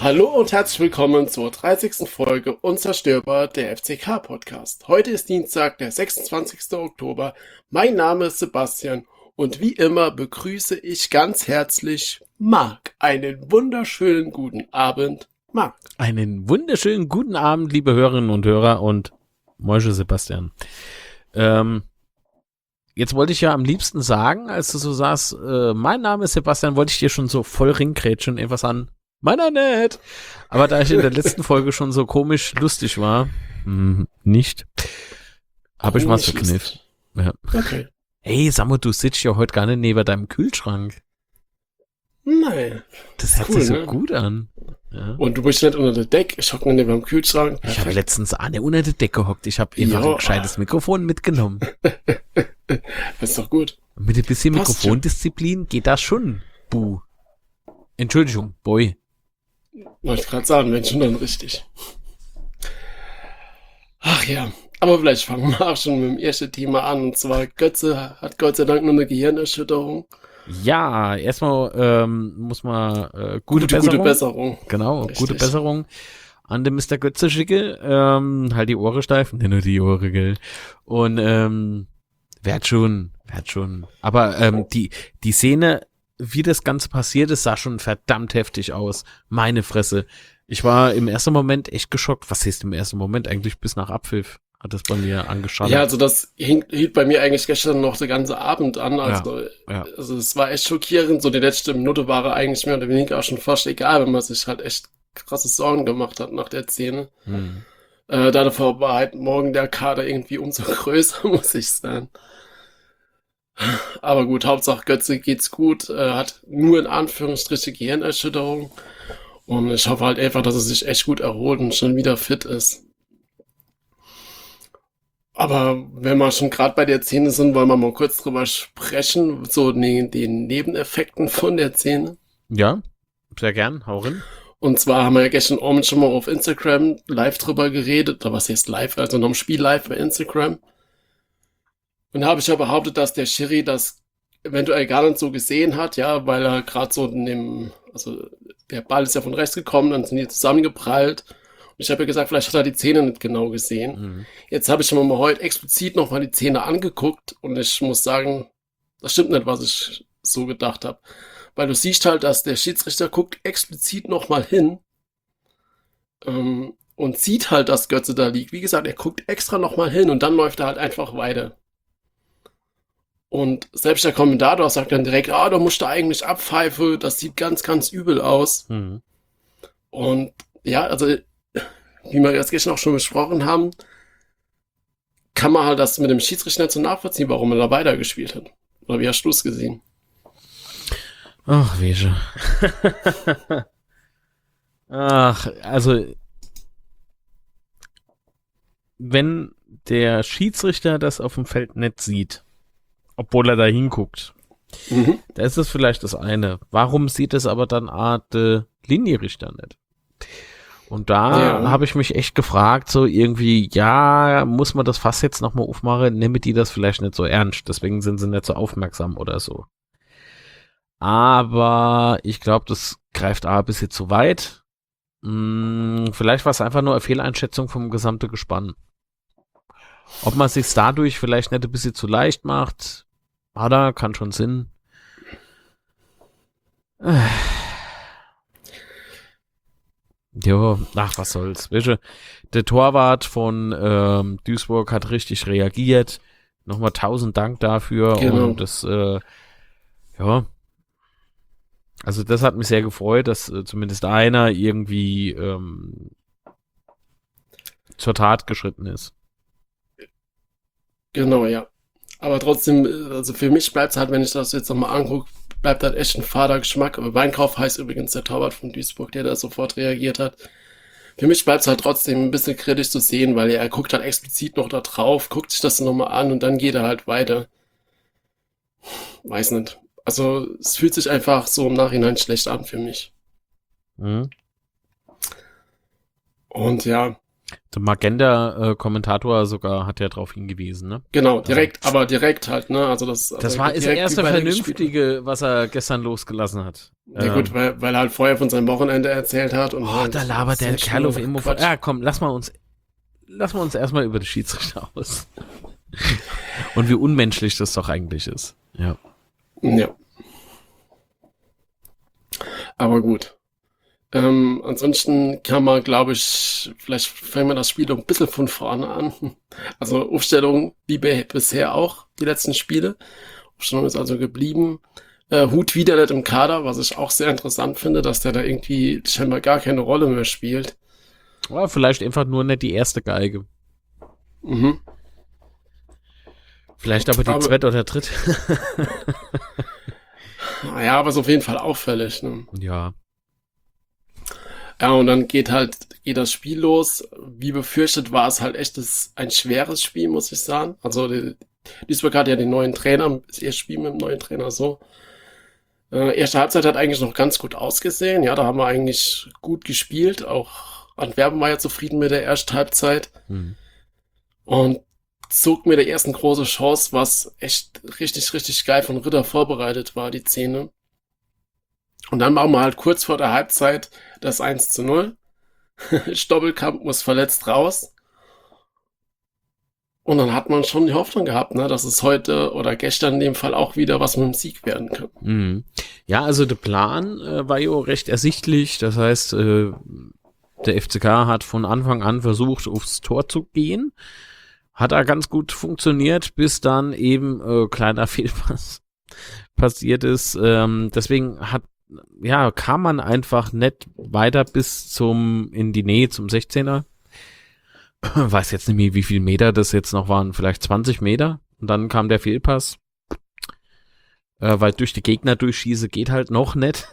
Hallo und herzlich willkommen zur 30. Folge Unzerstörbar, der FCK-Podcast. Heute ist Dienstag, der 26. Oktober. Mein Name ist Sebastian und wie immer begrüße ich ganz herzlich Marc. Einen wunderschönen guten Abend, Marc. Einen wunderschönen guten Abend, liebe Hörerinnen und Hörer und Moische Sebastian. Jetzt wollte ich ja am liebsten sagen, als du so sagst, mein Name ist Sebastian, wollte ich dir schon so voll ringkrätschen, etwas an meiner Net. Aber da ich in der letzten Folge schon so komisch lustig war, nicht, habe ich was verkniffen. Ja. Okay. Hey, Samu, du sitzt ja heute gar nicht neben deinem Kühlschrank. Nein. Das hört cool, sich so ne? gut an. Ja. Und du bist nicht unter der Decke, ich hocke nicht beim Kühlschrank. Ich habe letztens auch nicht unter der Decke gehockt. Ich habe einfach ein gescheites Mikrofon mitgenommen. Das ist doch gut. Mit ein bisschen Passt Mikrofondisziplin geht das schon. Buh. Entschuldigung, Boy. Wollte ich gerade sagen, wenn schon dann richtig. Ach ja, aber vielleicht fangen wir auch schon mit dem ersten Thema an. Und zwar Götze hat Gott sei Dank nur eine Gehirnerschütterung. Ja, erstmal muss man gute Besserung. Genau, Richtig. gute Besserung an den Mr. Götze schicke. Halt die Ohren steif. Nicht nur die Ohren, gell. Und werd schon. Aber die Szene, wie das Ganze passiert ist, sah schon verdammt heftig aus. Meine Fresse. Ich war im ersten Moment echt geschockt. Was heißt im ersten Moment? Eigentlich bis nach Abpfiff hat das bei mir angeschaut. Ja, also das hielt bei mir eigentlich gestern noch den ganzen Abend an. Also, ja. Also es war echt schockierend. So die letzte Minute war eigentlich mehr oder weniger auch schon fast egal, wenn man sich halt echt krasse Sorgen gemacht hat nach der Szene. Davor war halt morgen der Kader irgendwie umso größer, muss ich sagen. Aber gut, Hauptsache Götze geht's gut, hat nur in Anführungsstrichen Gehirnerschütterung und ich hoffe halt einfach, dass er sich echt gut erholt und schon wieder fit ist. Aber wenn wir schon gerade bei der Szene sind, wollen wir mal kurz drüber sprechen, so den Nebeneffekten von der Szene. Ja, sehr gern, hau rein. Und zwar haben wir ja gestern Abend schon mal auf Instagram live drüber geredet, oder was heißt live, also noch im Spiel live bei Instagram. Und da habe ich ja behauptet, dass der Schiri das eventuell gar nicht so gesehen hat, ja, weil er gerade so also der Ball ist ja von rechts gekommen, dann sind die zusammengeprallt. Und ich habe ja gesagt, vielleicht hat er die Szene nicht genau gesehen. Jetzt habe ich mir mal heute explizit nochmal die Szene angeguckt und ich muss sagen, das stimmt nicht, was ich so gedacht habe. Weil du siehst halt, dass der Schiedsrichter guckt explizit nochmal hin und sieht halt, dass Götze da liegt. Wie gesagt, er guckt extra nochmal hin und dann läuft er halt einfach weiter. Und selbst der Kommentator sagt dann direkt, da musst du eigentlich abpfeifen, das sieht ganz, ganz übel aus. Und ja, also, wie wir jetzt gestern auch schon besprochen haben, kann man halt das mit dem Schiedsrichter nicht so nachvollziehen, warum er da weitergespielt hat. Oder wie hast du es gesehen? Ach, Wege. Ach, also, wenn der Schiedsrichter das auf dem Feld nicht sieht, obwohl er da hinguckt, da ist es vielleicht das eine. Warum sieht es aber dann der Linienrichter nicht? Und da habe ich mich echt gefragt, so irgendwie, ja, muss man das Fass jetzt nochmal aufmachen? Nehmen die das vielleicht nicht so ernst, deswegen sind sie nicht so aufmerksam oder so. Aber ich glaube, das greift ein bisschen zu weit. Vielleicht war es einfach nur eine Fehleinschätzung vom gesamten Gespann. Ob man sich dadurch vielleicht nicht ein bisschen zu leicht macht, kann schon Sinn. Jo, ach, was soll's. Der Torwart von Duisburg hat richtig reagiert. Nochmal 1000 Dank dafür. Genau. Und das, also das hat mich sehr gefreut, dass zumindest einer irgendwie zur Tat geschritten ist. Genau, ja. Aber trotzdem, also für mich bleibt es halt, wenn ich das jetzt nochmal angucke, bleibt halt echt ein fader Geschmack. Aber Weinkauf heißt übrigens der Torwart von Duisburg, der da sofort reagiert hat. Für mich bleibt es halt trotzdem ein bisschen kritisch zu sehen, weil er guckt halt explizit noch da drauf, guckt sich das nochmal an und dann geht er halt weiter. Weiß nicht. Also es fühlt sich einfach so im Nachhinein schlecht an für mich. Und ja. Der Magenta-Kommentator sogar hat ja darauf hingewiesen, ne? Genau, direkt halt, ne? Also das war das erste Vernünftige, was er gestern losgelassen hat. Ja gut, weil er halt vorher von seinem Wochenende erzählt hat. Und halt, da labert der Kerl auf immer vor. Ja, komm, lass mal uns erstmal über die Schiedsrichter aus. Und wie unmenschlich das doch eigentlich ist. Ja. Ja. Aber gut. Ansonsten kann man, glaube ich, vielleicht fangen wir das Spiel ein bisschen von vorne an. Also Aufstellung wie bisher auch, die letzten Spiele. Aufstellung ist also geblieben. Hut wieder nicht im Kader, was ich auch sehr interessant finde, dass der da irgendwie scheinbar gar keine Rolle mehr spielt. Oder vielleicht einfach nur nicht die erste Geige. Mhm. Vielleicht aber die zweite oder dritte. Naja, aber ist auf jeden Fall auffällig. Ne? Ja. Ja, und dann geht das Spiel los. Wie befürchtet war es halt echt ein schweres Spiel, muss ich sagen. Also Duisburg hat ja den neuen Trainer, das erste Spiel mit dem neuen Trainer so. Erste Halbzeit hat eigentlich noch ganz gut ausgesehen. Ja, da haben wir eigentlich gut gespielt. Auch Antwerpen war ja zufrieden mit der ersten Halbzeit. Und zog mir der ersten große Chance, was echt richtig, richtig geil von Ritter vorbereitet war, die Szene. Und dann machen wir halt kurz vor der Halbzeit das 1:0. Stoppelkamp muss verletzt raus. Und dann hat man schon die Hoffnung gehabt, ne, dass es heute oder gestern in dem Fall auch wieder was mit dem Sieg werden kann. Mhm. Ja, also der Plan war ja recht ersichtlich. Das heißt, der FCK hat von Anfang an versucht, aufs Tor zu gehen. Hat da ganz gut funktioniert, bis dann eben kleiner Fehlpass passiert ist. Deswegen kam man einfach nicht weiter bis in die Nähe zum 16er. Weiß jetzt nicht mehr, wie viel Meter das jetzt noch waren, vielleicht 20 Meter. Und dann kam der Fehlpass. Weil durch die Gegner durchschieße geht halt noch nicht.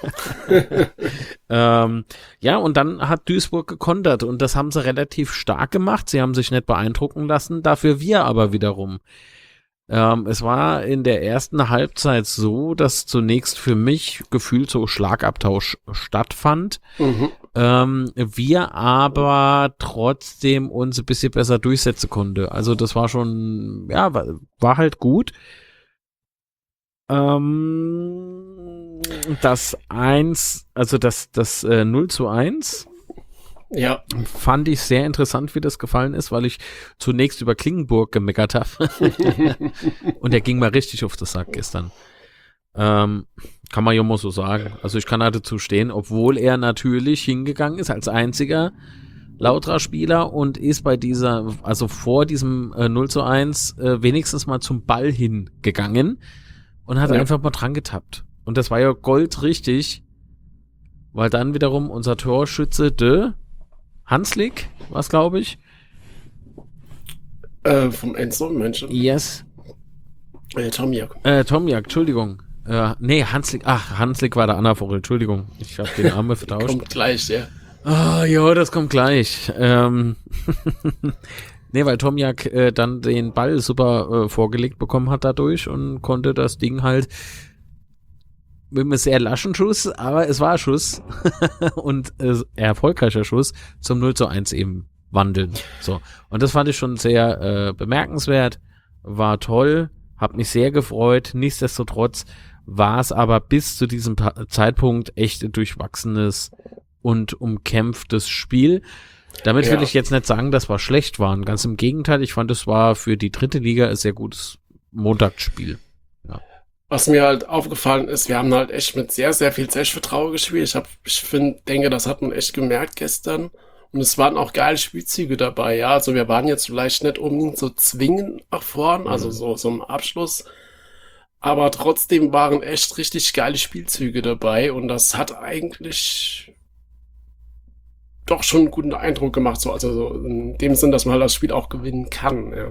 Ja, und dann hat Duisburg gekontert und das haben sie relativ stark gemacht. Sie haben sich nicht beeindrucken lassen, dafür wir aber wiederum. Es war in der ersten Halbzeit so, dass zunächst für mich gefühlt so Schlagabtausch stattfand. Wir aber trotzdem uns ein bisschen besser durchsetzen konnte. Also das war schon, ja, war halt gut. Das 0:1, ja, fand ich sehr interessant, wie das gefallen ist, weil ich zunächst über Klingenburg gemeckert habe. Und der ging mal richtig auf den Sack gestern. Kann man ja mal so sagen. Also ich kann da dazu stehen, obwohl er natürlich hingegangen ist als einziger Lautra-Spieler und ist vor diesem 0:1 wenigstens mal zum Ball hingegangen. Und hat einfach mal dran getappt. Und das war ja goldrichtig, weil dann wiederum unser Torschütze Hanslik, was glaube ich. Vom Enzo, Menschen. Yes. Tomjak. Tomjak, Entschuldigung. Hanslik war der Anna-Vogel, Entschuldigung. Ich habe den Namen vertauscht. Kommt gleich, ja. Das kommt gleich. Weil Tomjak dann den Ball super vorgelegt bekommen hat dadurch und konnte das Ding halt mit einem sehr laschen Schuss, aber es war ein Schuss und erfolgreicher Schuss zum 0:1 eben wandeln. So. Und das fand ich schon sehr bemerkenswert, war toll, hab mich sehr gefreut. Nichtsdestotrotz war es aber bis zu diesem Zeitpunkt echt ein durchwachsenes und umkämpftes Spiel. Damit will ich jetzt nicht sagen, dass wir schlecht waren. Ganz im Gegenteil, ich fand, es war für die dritte Liga ein sehr gutes Montagsspiel. Ja. Was mir halt aufgefallen ist, wir haben halt echt mit sehr, sehr viel Selbstvertrauen gespielt. Ich denke, das hat man echt gemerkt gestern. Und es waren auch geile Spielzüge dabei, ja. Also wir waren jetzt vielleicht nicht unbedingt so zwingend nach vorn, also so im Abschluss. Aber trotzdem waren echt richtig geile Spielzüge dabei. Und das hat eigentlich doch schon einen guten Eindruck gemacht, so in dem Sinn, dass man halt das Spiel auch gewinnen kann. Ja.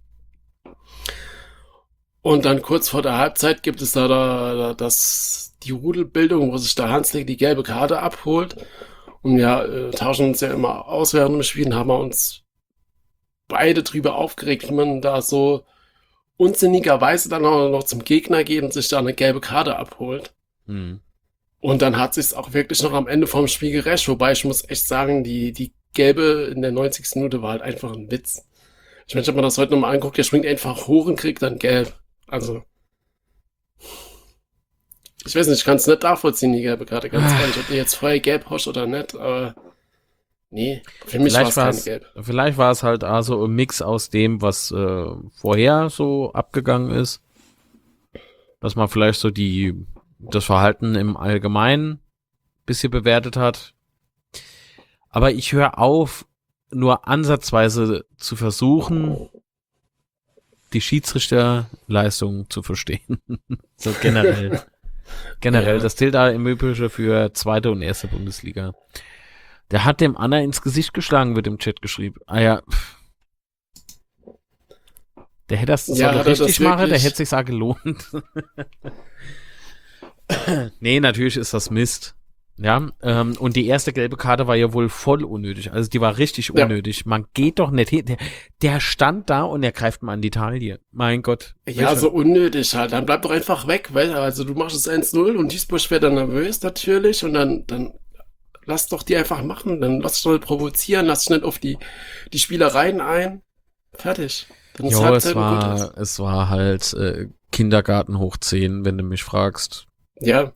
Und dann kurz vor der Halbzeit gibt es da die Rudelbildung, wo sich der Hanslik die gelbe Karte abholt. Und wir tauschen uns ja immer aus während dem Spiel und haben uns beide drüber aufgeregt, wie man da so unsinnigerweise dann auch noch zum Gegner geht und sich da eine gelbe Karte abholt. Und dann hat sich's auch wirklich noch am Ende vom Spiel gerecht, wobei ich muss echt sagen, die Gelbe in der 90. Minute war halt einfach ein Witz. Ich meine, ich habe mir das heute nochmal angeguckt, der springt einfach hoch und kriegt dann Gelb. Also, ich weiß nicht, ich kann es nicht nachvollziehen, die Gelbe Karte, ganz ehrlich, ob der jetzt vorher Gelb haust oder nicht, aber nee, für mich war es kein Gelb. Vielleicht war es halt also ein Mix aus dem, was vorher so abgegangen ist, dass man vielleicht so das Verhalten im Allgemeinen ein bisschen bewertet hat. Aber ich höre auf, nur ansatzweise zu versuchen, die Schiedsrichterleistung zu verstehen. So generell. Generell, das zählt da im Übrigen für zweite und erste Bundesliga. Der hat dem Anna ins Gesicht geschlagen, wird im Chat geschrieben. Ah ja. Der hätte das richtig machen, der hätte sich's auch gelohnt. Nee, natürlich ist das Mist. Ja, und die erste gelbe Karte war ja wohl voll unnötig. Also die war richtig unnötig. Ja. Man geht doch nicht hin. Der stand da und er greift mal an die Taille. Mein Gott. Ja, so unnötig halt. Dann bleib doch einfach weg, weil also du machst es 1-0 und Duisburg wird dann nervös natürlich und dann lass doch die einfach machen. Dann lass dich doch nicht provozieren, lass dich nicht auf die Spielereien ein. Fertig. Dann jo, es war halt Kindergarten hoch 10, wenn du mich fragst. Ja.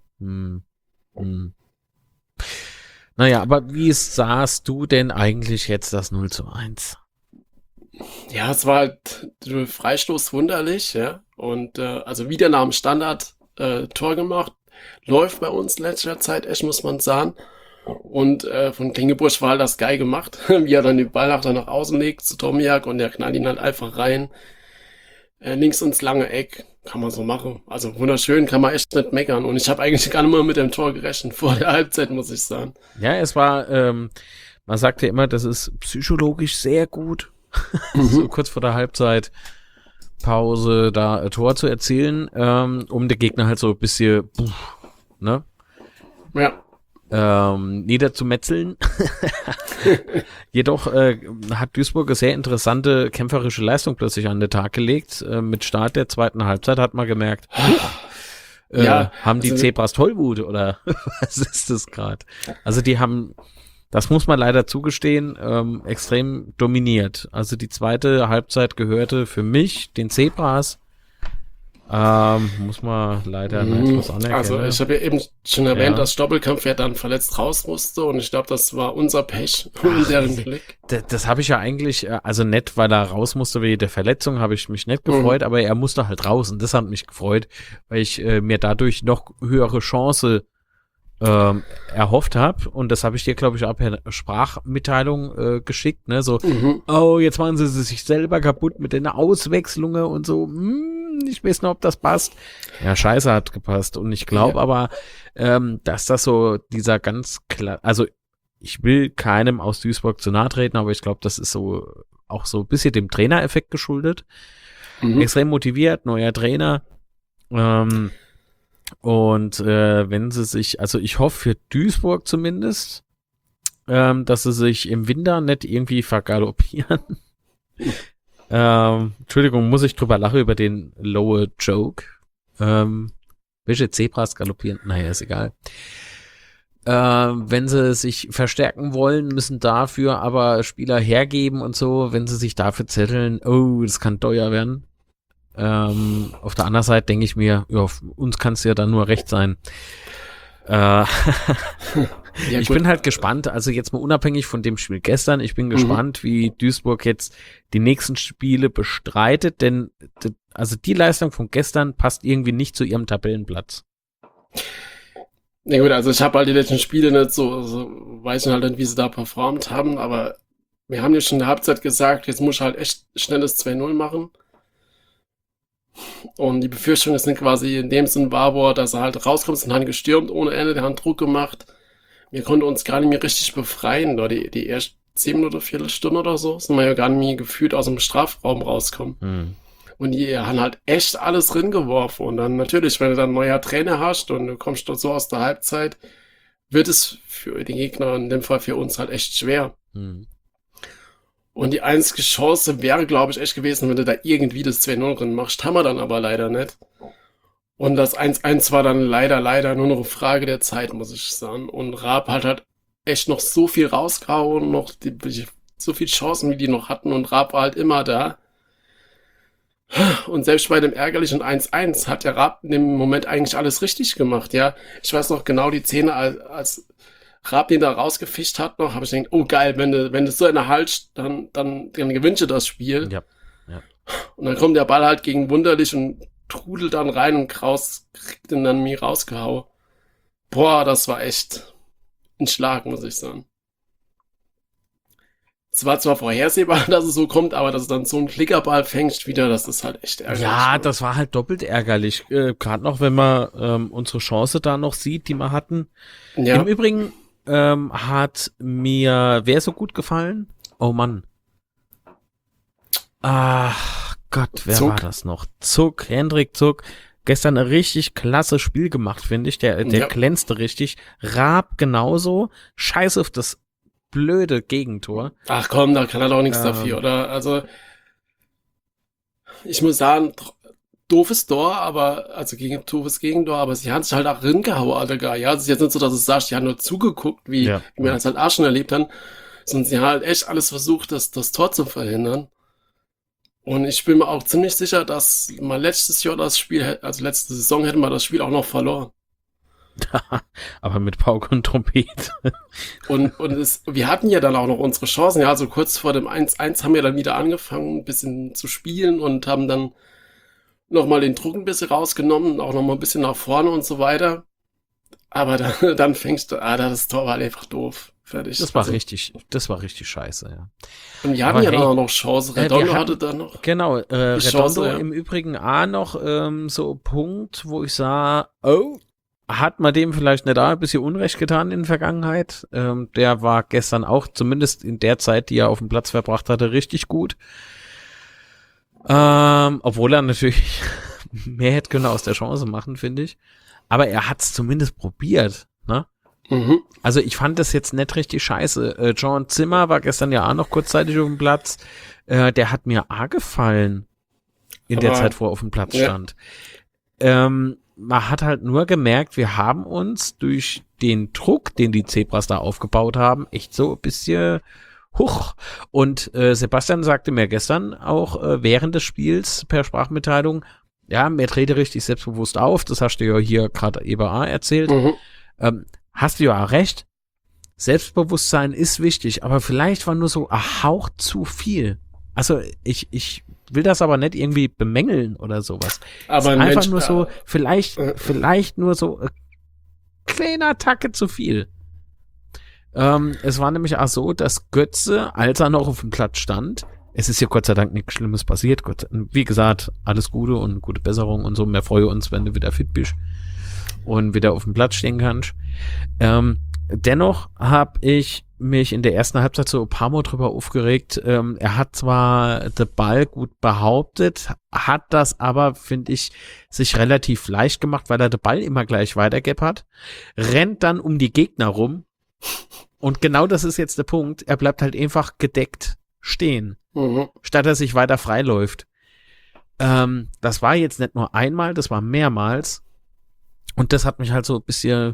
Naja, aber wie sahst du denn eigentlich jetzt das 0:1? Ja, es war halt Freistoß wunderlich, ja. Und also wieder nach dem Standard Tor gemacht. Läuft bei uns in letzter Zeit echt, muss man sagen. Und von Klingebusch war halt das geil gemacht, wie er dann den Ball nach außen legt zu Tomiak und der knallt ihn halt einfach rein. Links ins lange Eck, kann man so machen. Also wunderschön, kann man echt nicht meckern. Und ich habe eigentlich gar nicht mal mit dem Tor gerechnet vor der Halbzeit, muss ich sagen. Ja, es war, man sagt ja immer, das ist psychologisch sehr gut, so kurz vor der Halbzeit Pause da ein Tor zu erzielen, um den Gegner halt so ein bisschen, ne? Ja. Niederzumetzeln. Jedoch hat Duisburg eine sehr interessante kämpferische Leistung plötzlich an den Tag gelegt. Mit Start der zweiten Halbzeit hat man gemerkt, haben die Zebras Tollwut oder was ist das gerade? Also die haben, das muss man leider zugestehen, extrem dominiert. Also die zweite Halbzeit gehörte für mich den Zebras. Muss man leider nicht was anerkennen. Also ich habe ja eben schon erwähnt, dass Stoppelkampf ja dann verletzt raus musste und ich glaube, das war unser Pech in deren Blick. Das habe ich ja eigentlich, also nicht, weil er raus musste wegen der Verletzung, habe ich mich nicht gefreut, aber er musste halt raus und das hat mich gefreut, weil ich mir dadurch noch höhere Chance erhofft habe und das habe ich dir, glaube ich, auch per Sprachmitteilung geschickt, ne, so, oh, jetzt machen sie sich selber kaputt mit den Auswechslungen und so, ich weiß nicht, ob das passt. Ja, scheiße, hat gepasst und ich glaube aber, dass das so dieser ganz klar, also ich will keinem aus Duisburg zu nahe treten, aber ich glaube, das ist so auch so ein bisschen dem Trainereffekt geschuldet. Extrem motiviert, neuer Trainer, und wenn sie sich, also ich hoffe für Duisburg zumindest, dass sie sich im Winter nicht irgendwie vergaloppieren. Entschuldigung, muss ich drüber lachen über den lower Joke. Welche Zebras galoppieren? Naja, ist egal. Wenn sie sich verstärken wollen, müssen dafür aber Spieler hergeben und so. Wenn sie sich dafür zetteln, oh, das kann teuer werden. Auf der anderen Seite denke ich mir, ja, uns kann es ja dann nur recht sein. Ich bin halt gespannt, also jetzt mal unabhängig von dem Spiel gestern, ich bin gespannt, wie Duisburg jetzt die nächsten Spiele bestreitet, denn also die Leistung von gestern passt irgendwie nicht zu ihrem Tabellenplatz. Na gut, also ich habe halt die letzten Spiele nicht so weiß ich halt nicht, wie sie da performt haben, aber wir haben ja schon in der Halbzeit gesagt, jetzt muss ich halt echt schnelles 2-0 machen. Und die Befürchtung ist dann quasi in dem Sinn war, dass er halt rauskommt, sind halt gestürmt ohne Ende, der hat Druck gemacht. Wir konnten uns gar nicht mehr richtig befreien, da die erst 10 Minuten, Viertelstunde oder so, sind wir ja gar nicht mehr gefühlt aus dem Strafraum rauskommen. Und die haben halt echt alles drin geworfen. Und dann natürlich, wenn du dann ein neuer Trainer hast und du kommst dort so aus der Halbzeit, wird es für die Gegner, in dem Fall für uns, halt echt schwer. Und die einzige Chance wäre, glaube ich, echt gewesen, wenn du da irgendwie das 2-0 drin machst. Haben wir dann aber leider nicht. Und das 1-1 war dann leider nur noch eine Frage der Zeit, muss ich sagen. Und Raab hat halt echt noch so viel rausgehauen, so viele Chancen, wie die noch hatten und Raab war halt immer da. Und selbst bei dem ärgerlichen 1-1 hat der Raab in dem Moment eigentlich alles richtig gemacht, ja. Ich weiß noch genau die Szene, als Raab den da rausgefischt hat noch, habe ich gedacht, oh geil, wenn du so eine haltst, dann gewinnst du das Spiel. Ja. Ja. Und dann kommt der Ball halt gegen Wunderlich und trudelt dann rein und Kraus kriegt ihn dann mir rausgehauen. Boah, das war echt ein Schlag, muss ich sagen. Es war zwar vorhersehbar, dass es so kommt, aber dass es dann so ein Klickerball fängst wieder, das ist halt echt ärgerlich. Ja, das war halt doppelt ärgerlich. Gerade noch, wenn man unsere Chance da noch sieht, die wir hatten. Ja. Im Übrigen hat mir wer so gut gefallen? Oh Mann. Ach Gott, wer war das noch? Hendrik Zuck. Gestern ein richtig klasse Spiel gemacht, finde ich. Der glänzte richtig. Raab genauso. Scheiß auf das blöde Gegentor. Ach komm, da kann er doch nichts dafür, oder? Also, ich muss sagen, doofes Tor, doofes Gegentor, aber sie haben sich halt auch ringehauen, Alter, ja. Es ist jetzt nicht so, dass du sagst, die haben nur zugeguckt, wie wir das halt auch schon erlebt haben, sondern sie haben halt echt alles versucht, das Tor zu verhindern. Und ich bin mir auch ziemlich sicher, dass mal letztes Jahr letzte Saison hätten wir das Spiel auch noch verloren. Aber mit Pauke und Trompete. Und wir hatten ja dann auch noch unsere Chancen. Ja, also kurz vor dem 1-1 haben wir dann wieder angefangen, ein bisschen zu spielen und haben dann nochmal den Druck ein bisschen rausgenommen, auch nochmal ein bisschen nach vorne und so weiter. Aber dann fängst du, das Tor war einfach doof. Fertig. Das war richtig scheiße, ja. Und wir hatten ja dann auch noch Chance. Redondo hatte da noch. Genau, Redondo im Übrigen auch noch so Punkt, wo ich sah, hat man dem vielleicht nicht ein bisschen Unrecht getan in der Vergangenheit. Der war gestern auch, zumindest in der Zeit, die er auf dem Platz verbracht hatte, richtig gut. Obwohl er natürlich mehr hätte können aus der Chance machen, finde ich. Aber er hat es zumindest probiert, ne? Mhm. Also ich fand das jetzt nicht richtig scheiße. John Zimmer war gestern ja auch noch kurzzeitig auf dem Platz. Der hat mir gefallen in der Zeit, wo er auf dem Platz stand. Man hat halt nur gemerkt, wir haben uns durch den Druck, den die Zebras da aufgebaut haben, echt so ein bisschen huch. Und Sebastian sagte mir gestern auch während des Spiels per Sprachmitteilung, ja, mir trete richtig selbstbewusst auf, das hast du ja hier gerade eben auch erzählt. Mhm. Hast du ja auch recht, Selbstbewusstsein ist wichtig, aber vielleicht war nur so ein Hauch zu viel. Also ich will das aber nicht irgendwie bemängeln oder sowas. Aber einfach Mensch, nur so, vielleicht nur so ein kleiner Tacke zu viel. Es war nämlich auch so, dass Götze, als er noch auf dem Platz stand, es ist ja Gott sei Dank nichts Schlimmes passiert. Wie gesagt, alles Gute und gute Besserung und so. Wir freuen uns, wenn du wieder fit bist und wieder auf dem Platz stehen kannst. Dennoch habe ich mich in der ersten Halbzeit so ein paar Mal drüber aufgeregt. Er hat zwar den Ball gut behauptet, hat das aber, finde ich, sich relativ leicht gemacht, weil er den Ball immer gleich weitergegeben hat, rennt dann um die Gegner rum und genau das ist jetzt der Punkt. Er bleibt halt einfach gedeckt stehen, statt er sich weiter freiläuft. Das war jetzt nicht nur einmal, das war mehrmals. Und das hat mich halt so ein bisschen,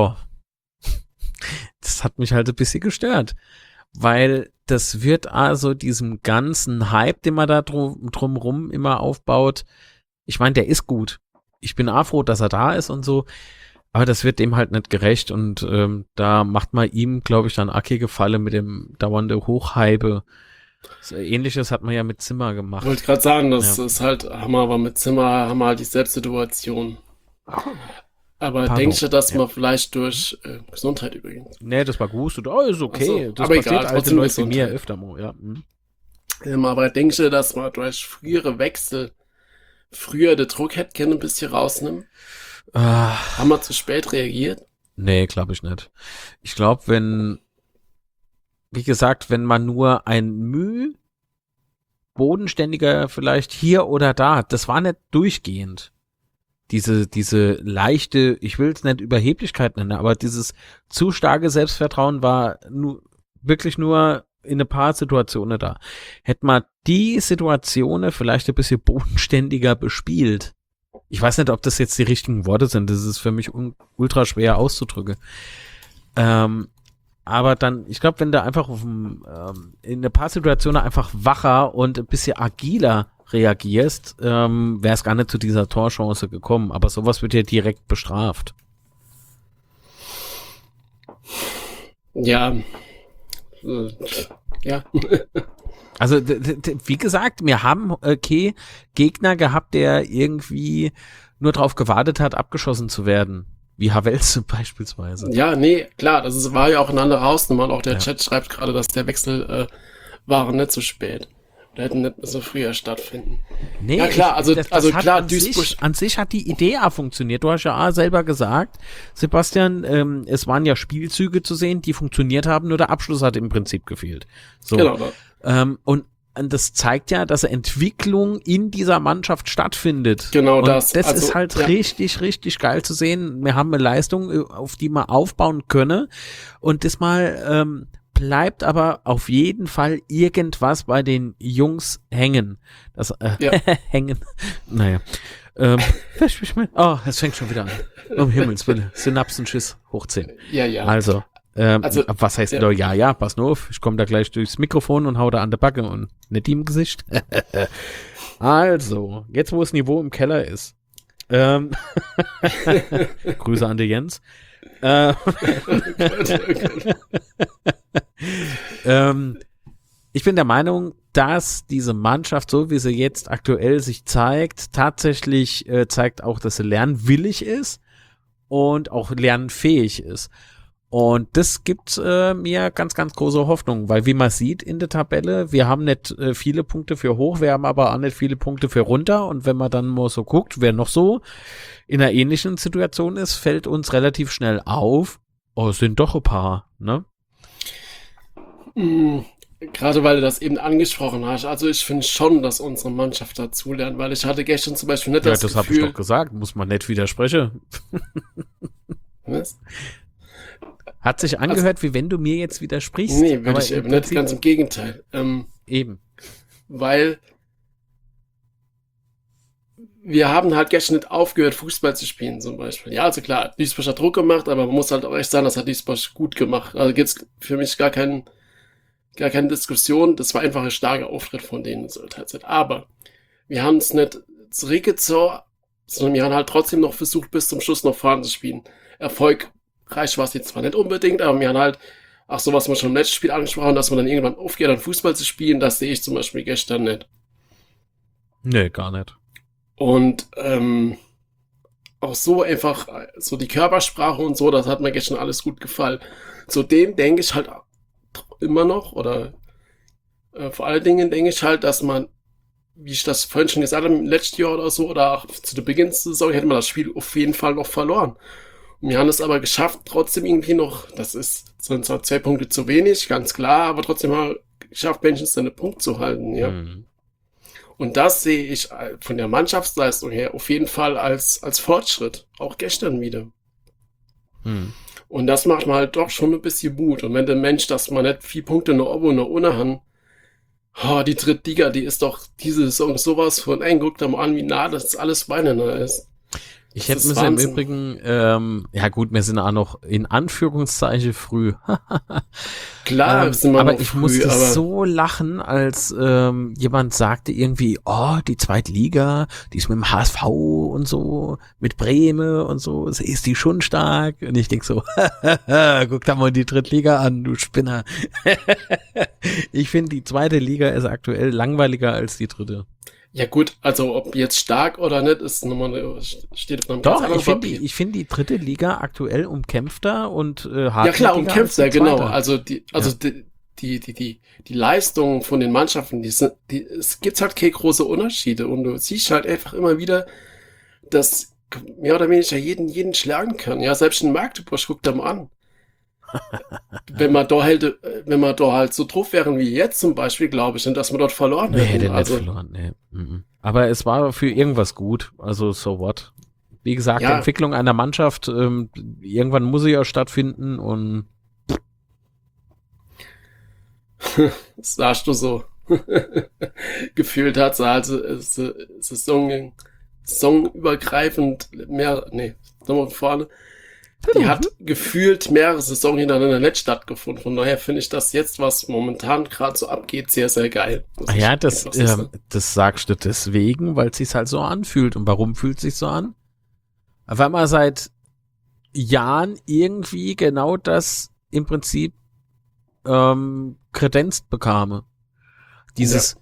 das hat mich halt ein bisschen gestört. Weil das wird also diesem ganzen Hype, den man da drumrum immer aufbaut, ich meine, der ist gut. Ich bin auch froh, dass er da ist und so, aber das wird dem halt nicht gerecht und da macht man ihm, glaube ich, dann ackige Falle mit dem dauernde Hochhype. So Ähnliches hat man ja mit Zimmer gemacht. Ich wollte gerade sagen, das ist halt, aber mit Zimmer haben wir halt dieselbe Situation. Aber denkst du, dass man vielleicht durch Gesundheit übrigens? Nee, das war gut. Ist okay. Also, das aber passiert alte Leute wie mir öfter mal, ja. Aber denkst du, dass man durch frühere Wechsel früher den Druck hätte können, ein bisschen rausnehmen? Haben wir zu spät reagiert? Nee, glaube ich nicht. Ich glaube, wie gesagt, wenn man nur ein bodenständiger vielleicht hier oder da, das war nicht durchgehend. Diese leichte, ich will es nicht Überheblichkeit nennen, aber dieses zu starke Selbstvertrauen war wirklich nur in ein paar Situationen da. Hätte man die Situationen vielleicht ein bisschen bodenständiger bespielt. Ich weiß nicht, ob das jetzt die richtigen Worte sind. Das ist für mich ultra schwer auszudrücken. Aber dann, ich glaube, wenn du einfach in ein paar Situationen einfach wacher und ein bisschen agiler reagierst, wäre es gar nicht zu dieser Torchance gekommen. Aber sowas wird ja direkt bestraft. Ja. Ja. Also, wie gesagt, wir haben Gegner gehabt, der irgendwie nur drauf gewartet hat, abgeschossen zu werden. Wie Havertz beispielsweise. Ja, nee, klar, war ja auch eine andere Hausnummer. Und auch der Chat schreibt gerade, dass der Wechsel war nicht so spät. Der hätte nicht so früher stattfinden. Nee, ja klar, klar, Duisburg an sich hat die Idee funktioniert. Du hast ja selber gesagt, Sebastian, es waren ja Spielzüge zu sehen, die funktioniert haben, nur der Abschluss hat im Prinzip gefehlt. So. Genau. Und das zeigt ja, dass Entwicklung in dieser Mannschaft stattfindet. Genau und das. Das ist halt richtig, richtig geil zu sehen. Wir haben eine Leistung, auf die wir aufbauen können. Und diesmal bleibt aber auf jeden Fall irgendwas bei den Jungs hängen. Das hängen. Naja. Es fängt schon wieder an. Um Himmels Willen. Synapsenschiss hoch 10. Ja. Also, was heißt ja, pass nur auf, ich komme da gleich durchs Mikrofon und hau da an der Backe und nicht im Gesicht. Also, jetzt wo das Niveau im Keller ist. Grüße an den Jens. Ich bin der Meinung, dass diese Mannschaft, so wie sie jetzt aktuell sich zeigt, tatsächlich zeigt auch, dass sie lernwillig ist und auch lernfähig ist. Und das gibt mir ganz, ganz große Hoffnung, weil wie man sieht in der Tabelle, wir haben nicht viele Punkte für hoch, wir haben aber auch nicht viele Punkte für runter. Und wenn man dann mal so guckt, wer noch so in einer ähnlichen Situation ist, fällt uns relativ schnell auf, es sind doch ein paar, ne? Gerade weil du das eben angesprochen hast, also ich finde schon, dass unsere Mannschaft dazulernt, weil ich hatte gestern zum Beispiel nicht das Gefühl... Ja, das habe ich doch gesagt, muss man nicht widersprechen. Was? Hat sich angehört, wie wenn du mir jetzt widersprichst. Nee, würde ich eben nicht, ganz im Gegenteil. Eben. Weil wir haben halt gestern nicht aufgehört, Fußball zu spielen zum Beispiel. Ja, also klar, Duisburg hat Druck gemacht, aber man muss halt auch echt sagen, das hat Duisburg gut gemacht. Also gibt's für mich gar keine Diskussion. Das war einfach ein starker Auftritt von denen zur Teilzeit. Aber wir haben es nicht zurückgezogen, sondern wir haben halt trotzdem noch versucht, bis zum Schluss noch vorne zu spielen. Erfolgreich war es jetzt zwar nicht unbedingt, aber wir haben halt auch so, was wir schon im letzten Spiel angesprochen haben, dass man dann irgendwann aufgeht, dann Fußball zu spielen, das sehe ich zum Beispiel gestern nicht. Nee, gar nicht. Und auch so einfach, so die Körpersprache und so, das hat mir gestern alles gut gefallen. Zudem denke ich halt immer noch, oder vor allen Dingen denke ich halt, dass man, wie ich das vorhin schon gesagt habe, im letzten Jahr oder so, oder auch zu der Beginnssaison, hätte man das Spiel auf jeden Fall noch verloren. Und wir haben es aber geschafft, trotzdem irgendwie noch, sind zwar 2 Punkte zu wenig, ganz klar, aber trotzdem haben wir geschafft, wenigstens einen Punkt zu halten, ja. Mhm. Und das sehe ich von der Mannschaftsleistung her auf jeden Fall als Fortschritt. Auch gestern wieder. Mhm. Und das macht man halt doch schon ein bisschen Mut. Und wenn der Mensch, dass man nicht 4 Punkte noch oben und noch ohne hat, die Drittliga, die ist doch diese Saison sowas von eng, guckt da mal an, wie nah das alles beieinander ist. Ich hätte mir im Übrigen, ja gut, wir sind auch noch in Anführungszeichen früh. Klar, sind wir aber noch ich früh, musste so lachen, als jemand sagte irgendwie, oh, die Zweitliga, die ist mit dem HSV und so, mit Bremen und so, ist die schon stark? Und ich denk so, guck da mal die Drittliga an, du Spinner. Ich finde, die zweite Liga ist aktuell langweiliger als die dritte. Ja gut, also ob jetzt stark oder nicht, ist nochmal steht auf einem ganz anderen Papier. Ich finde die dritte Liga aktuell umkämpfter und hart. Ja klar, umkämpfter, genau. Also die Leistungen von den Mannschaften, es gibt halt keine große Unterschiede und du siehst halt einfach immer wieder, dass mehr oder weniger jeden schlagen kann. Ja, selbst in Magdeburg, guckt da mal an. Wenn man da halt so drauf wären wie jetzt zum Beispiel, glaube ich, dass wir dort verloren hätten. Nee, hätte nicht verloren, nee. Aber es war für irgendwas gut, also so what. Wie gesagt, ja. Die Entwicklung einer Mannschaft, irgendwann muss sie ja stattfinden und das sagst du so. Gefühlt hat sie also saisonübergreifend sagen wir vorne, die hat gefühlt mehrere Saisons hintereinander nicht stattgefunden. Von daher finde ich das jetzt, was momentan gerade so abgeht, sehr, sehr geil. Ja, das sagst du deswegen, weil es sich halt so anfühlt. Und warum fühlt es sich so an? Weil man seit Jahren irgendwie genau das im Prinzip kredenzt bekame. Dieses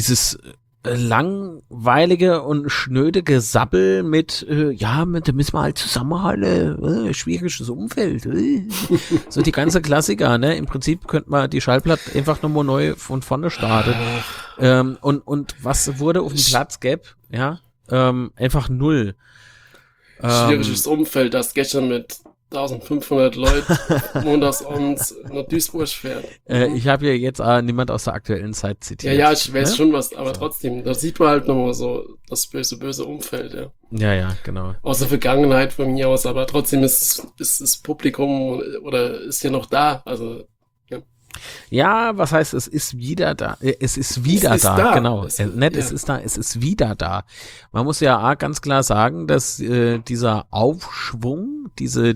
langweilige und schnöde Gesabbel mit, da müssen wir halt zusammenhalten, schwieriges Umfeld. So die ganze Klassiker, ne? Im Prinzip könnte man die Schallplatte einfach nochmal neu von vorne starten. Und was wurde auf dem Platz gab, ja? Einfach null. Schwieriges Umfeld, das gestern mit 1500 Leuten montagsabends nach Duisburg fährt. Ich habe ja jetzt niemand aus der aktuellen Zeit zitiert. Ja, ich weiß schon was, aber trotzdem, da sieht man halt nochmal so das böse Umfeld, ja. Ja, genau. Aus der Vergangenheit von mir aus, aber trotzdem ist das Publikum oder ist ja noch da, also. Ja, was heißt, es ist wieder da? Es ist wieder da, genau. Es ist wieder da. Man muss ja ganz klar sagen, dass dieser Aufschwung, diese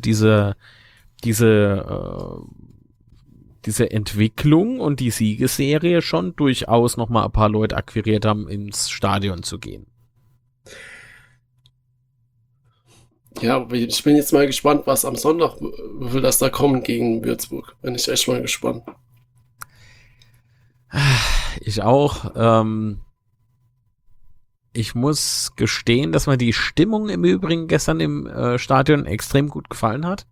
Entwicklung und die Siegesserie schon durchaus nochmal ein paar Leute akquiriert haben, ins Stadion zu gehen. Ja, ich bin jetzt mal gespannt, was am Sonntag, wie viel das da kommt gegen Würzburg. Bin ich echt mal gespannt. Ich auch. Ich muss gestehen, dass mir die Stimmung im Übrigen gestern im Stadion extrem gut gefallen hat.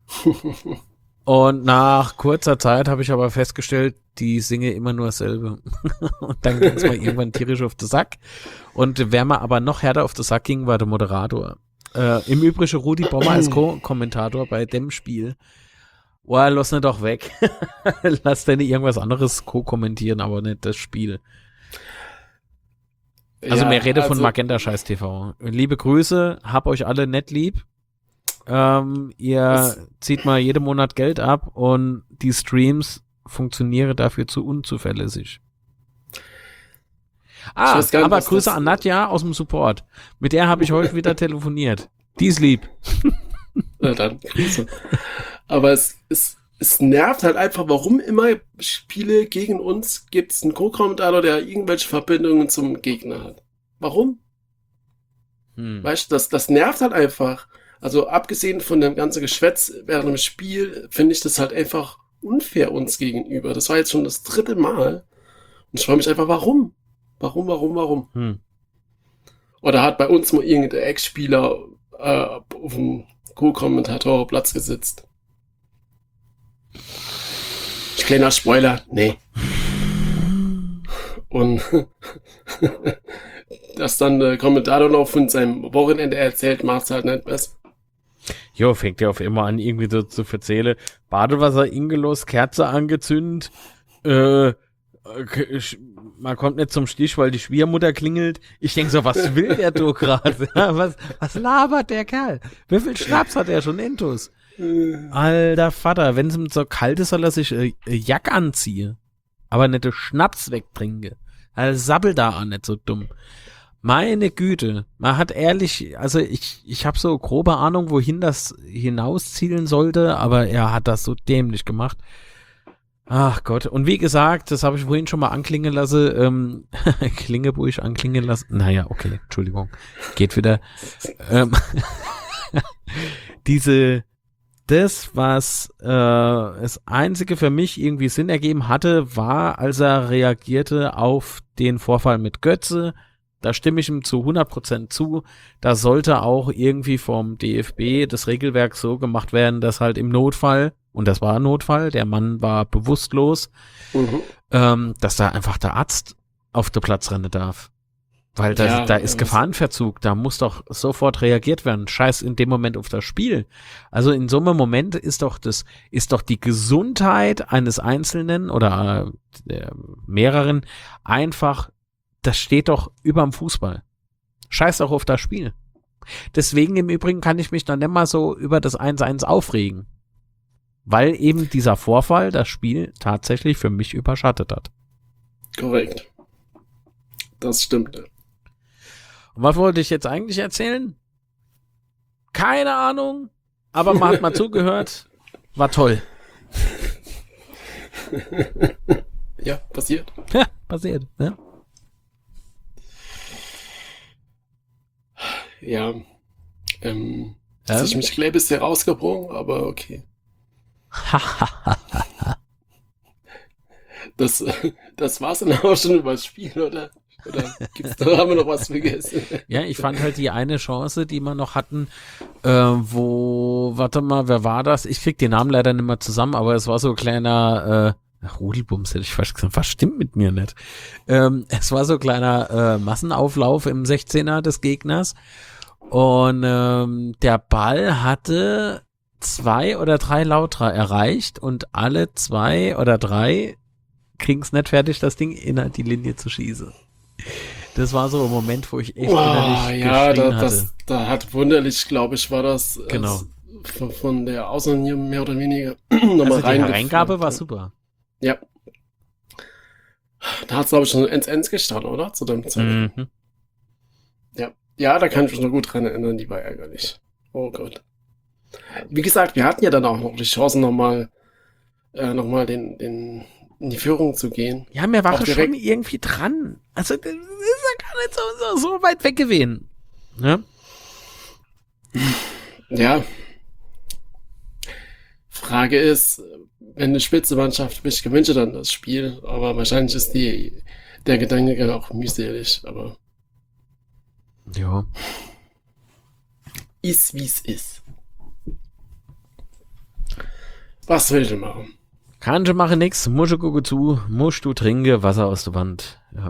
Und nach kurzer Zeit habe ich aber festgestellt, die singe immer nur dasselbe. Und dann ging es mal irgendwann tierisch auf den Sack. Und wer mir aber noch härter auf den Sack ging, war der Moderator. Im Übrigen Rudi Bommer als Co-Kommentator bei dem Spiel. Boah, lass nicht doch weg. Lass denn irgendwas anderes co-kommentieren, aber nicht das Spiel. Also mehr Rede von Magenta Scheiß TV. Liebe Grüße, hab euch alle nett lieb. Ihr zieht mal jeden Monat Geld ab und die Streams funktionieren dafür zu unzuverlässig. Aber Grüße an Nadja aus dem Support. Mit der habe ich heute wieder telefoniert. Die ist lieb. Na dann, Grüße. Aber es nervt halt einfach, warum immer Spiele gegen uns gibt es einen Co-Kommentator, der irgendwelche Verbindungen zum Gegner hat. Warum? Weißt du, das nervt halt einfach. Also abgesehen von dem ganzen Geschwätz während dem Spiel, finde ich das halt einfach unfair uns gegenüber. Das war jetzt schon das 3. Mal. Und ich frage mich einfach, warum? Warum? Oder hat bei uns mal irgendein Ex-Spieler auf dem Co-Kommentatorplatz gesitzt? Kleiner Spoiler, nee. Und dass dann der Kommentator noch von seinem Wochenende erzählt, macht's halt nicht besser. Jo, fängt ja auf immer an, irgendwie so zu erzählen. Badewasser ingelos, Kerze angezündet, man kommt nicht zum Stich, weil die Schwiegermutter klingelt. Ich denke so, was will der du gerade? Was labert der Kerl? Wie viel Schnaps hat er schon intus? Alter Vater, wenn es ihm so kalt ist, soll er sich Jack anziehen. Aber nicht den Schnaps wegtrinken. Also sabbel da an, nicht so dumm. Meine Güte, man hat ehrlich, also ich habe so grobe Ahnung, wohin das hinauszielen sollte, aber er hat das so dämlich gemacht. Ach Gott, und wie gesagt, das habe ich vorhin schon mal anklingen lassen, Klingeburg anklingen lassen, naja, okay, Entschuldigung, geht wieder. Das, was das Einzige für mich irgendwie Sinn ergeben hatte, war, als er reagierte auf den Vorfall mit Götze. Da stimme ich ihm zu 100% zu. Da sollte auch irgendwie vom DFB das Regelwerk so gemacht werden, dass halt im Notfall, und das war ein Notfall, der Mann war bewusstlos, dass da einfach der Arzt auf den Platz rennen darf. Weil da ist Gefahrenverzug, da muss doch sofort reagiert werden. Scheiß in dem Moment auf das Spiel. Also in so einem Moment ist doch die Gesundheit eines Einzelnen oder mehreren einfach, das steht doch überm Fußball. Scheiß doch auf das Spiel. Deswegen im Übrigen kann ich mich dann nicht mal so über das 1-1 aufregen. Weil eben dieser Vorfall das Spiel tatsächlich für mich überschattet hat. Korrekt. Das stimmt. Und was wollte ich jetzt eigentlich erzählen? Keine Ahnung. aber man hat mal zugehört. War toll. Ja, passiert. Ja, passiert. Ne? Ja. Ich mich gleich ein bisschen rausgebrochen, aber okay. Das war's dann auch schon über das Spiel, oder? Oder haben wir noch was vergessen? Ja, ich fand halt die eine Chance, die wir noch hatten, warte mal, wer war das? Ich krieg den Namen leider nicht mehr zusammen, aber es war so ein kleiner, Rudelbums hätte ich fast gesagt, was stimmt mit mir nicht? Es war so ein kleiner Massenauflauf im 16er des Gegners und der Ball hatte 2 oder 3 Lauter erreicht und alle 2 oder 3 kriegen es nicht fertig, das Ding innerhalb die Linie zu schießen. Das war so ein Moment, wo ich echt innerlich geschrien hatte. Da hat Wunderlich, glaube ich, war das genau. Von der Außenlinie mehr oder weniger nochmal also die Hereingabe war super. Ja. Da hat es, glaube ich, schon 1-1 gestanden, oder? Zu dem Zeitpunkt. Mhm. Ja, da kann ich mich noch gut dran erinnern, die war ärgerlich. Oh Gott. Wie gesagt, wir hatten ja dann auch noch die Chance, nochmal in die Führung zu gehen. Ja, mir war schon irgendwie dran. Also, das ist ja gar nicht so weit weg gewesen. Ja? Ja. Frage ist, wenn eine Spitzenmannschaft mich gewünscht, dann das Spiel. Aber wahrscheinlich ist der Gedanke auch mühselig. Aber ja. Ist, wie es ist. Was will ich machen? Kannst du machen nix, musst du gucken zu, musst du trinken, Wasser aus der Wand. Ja.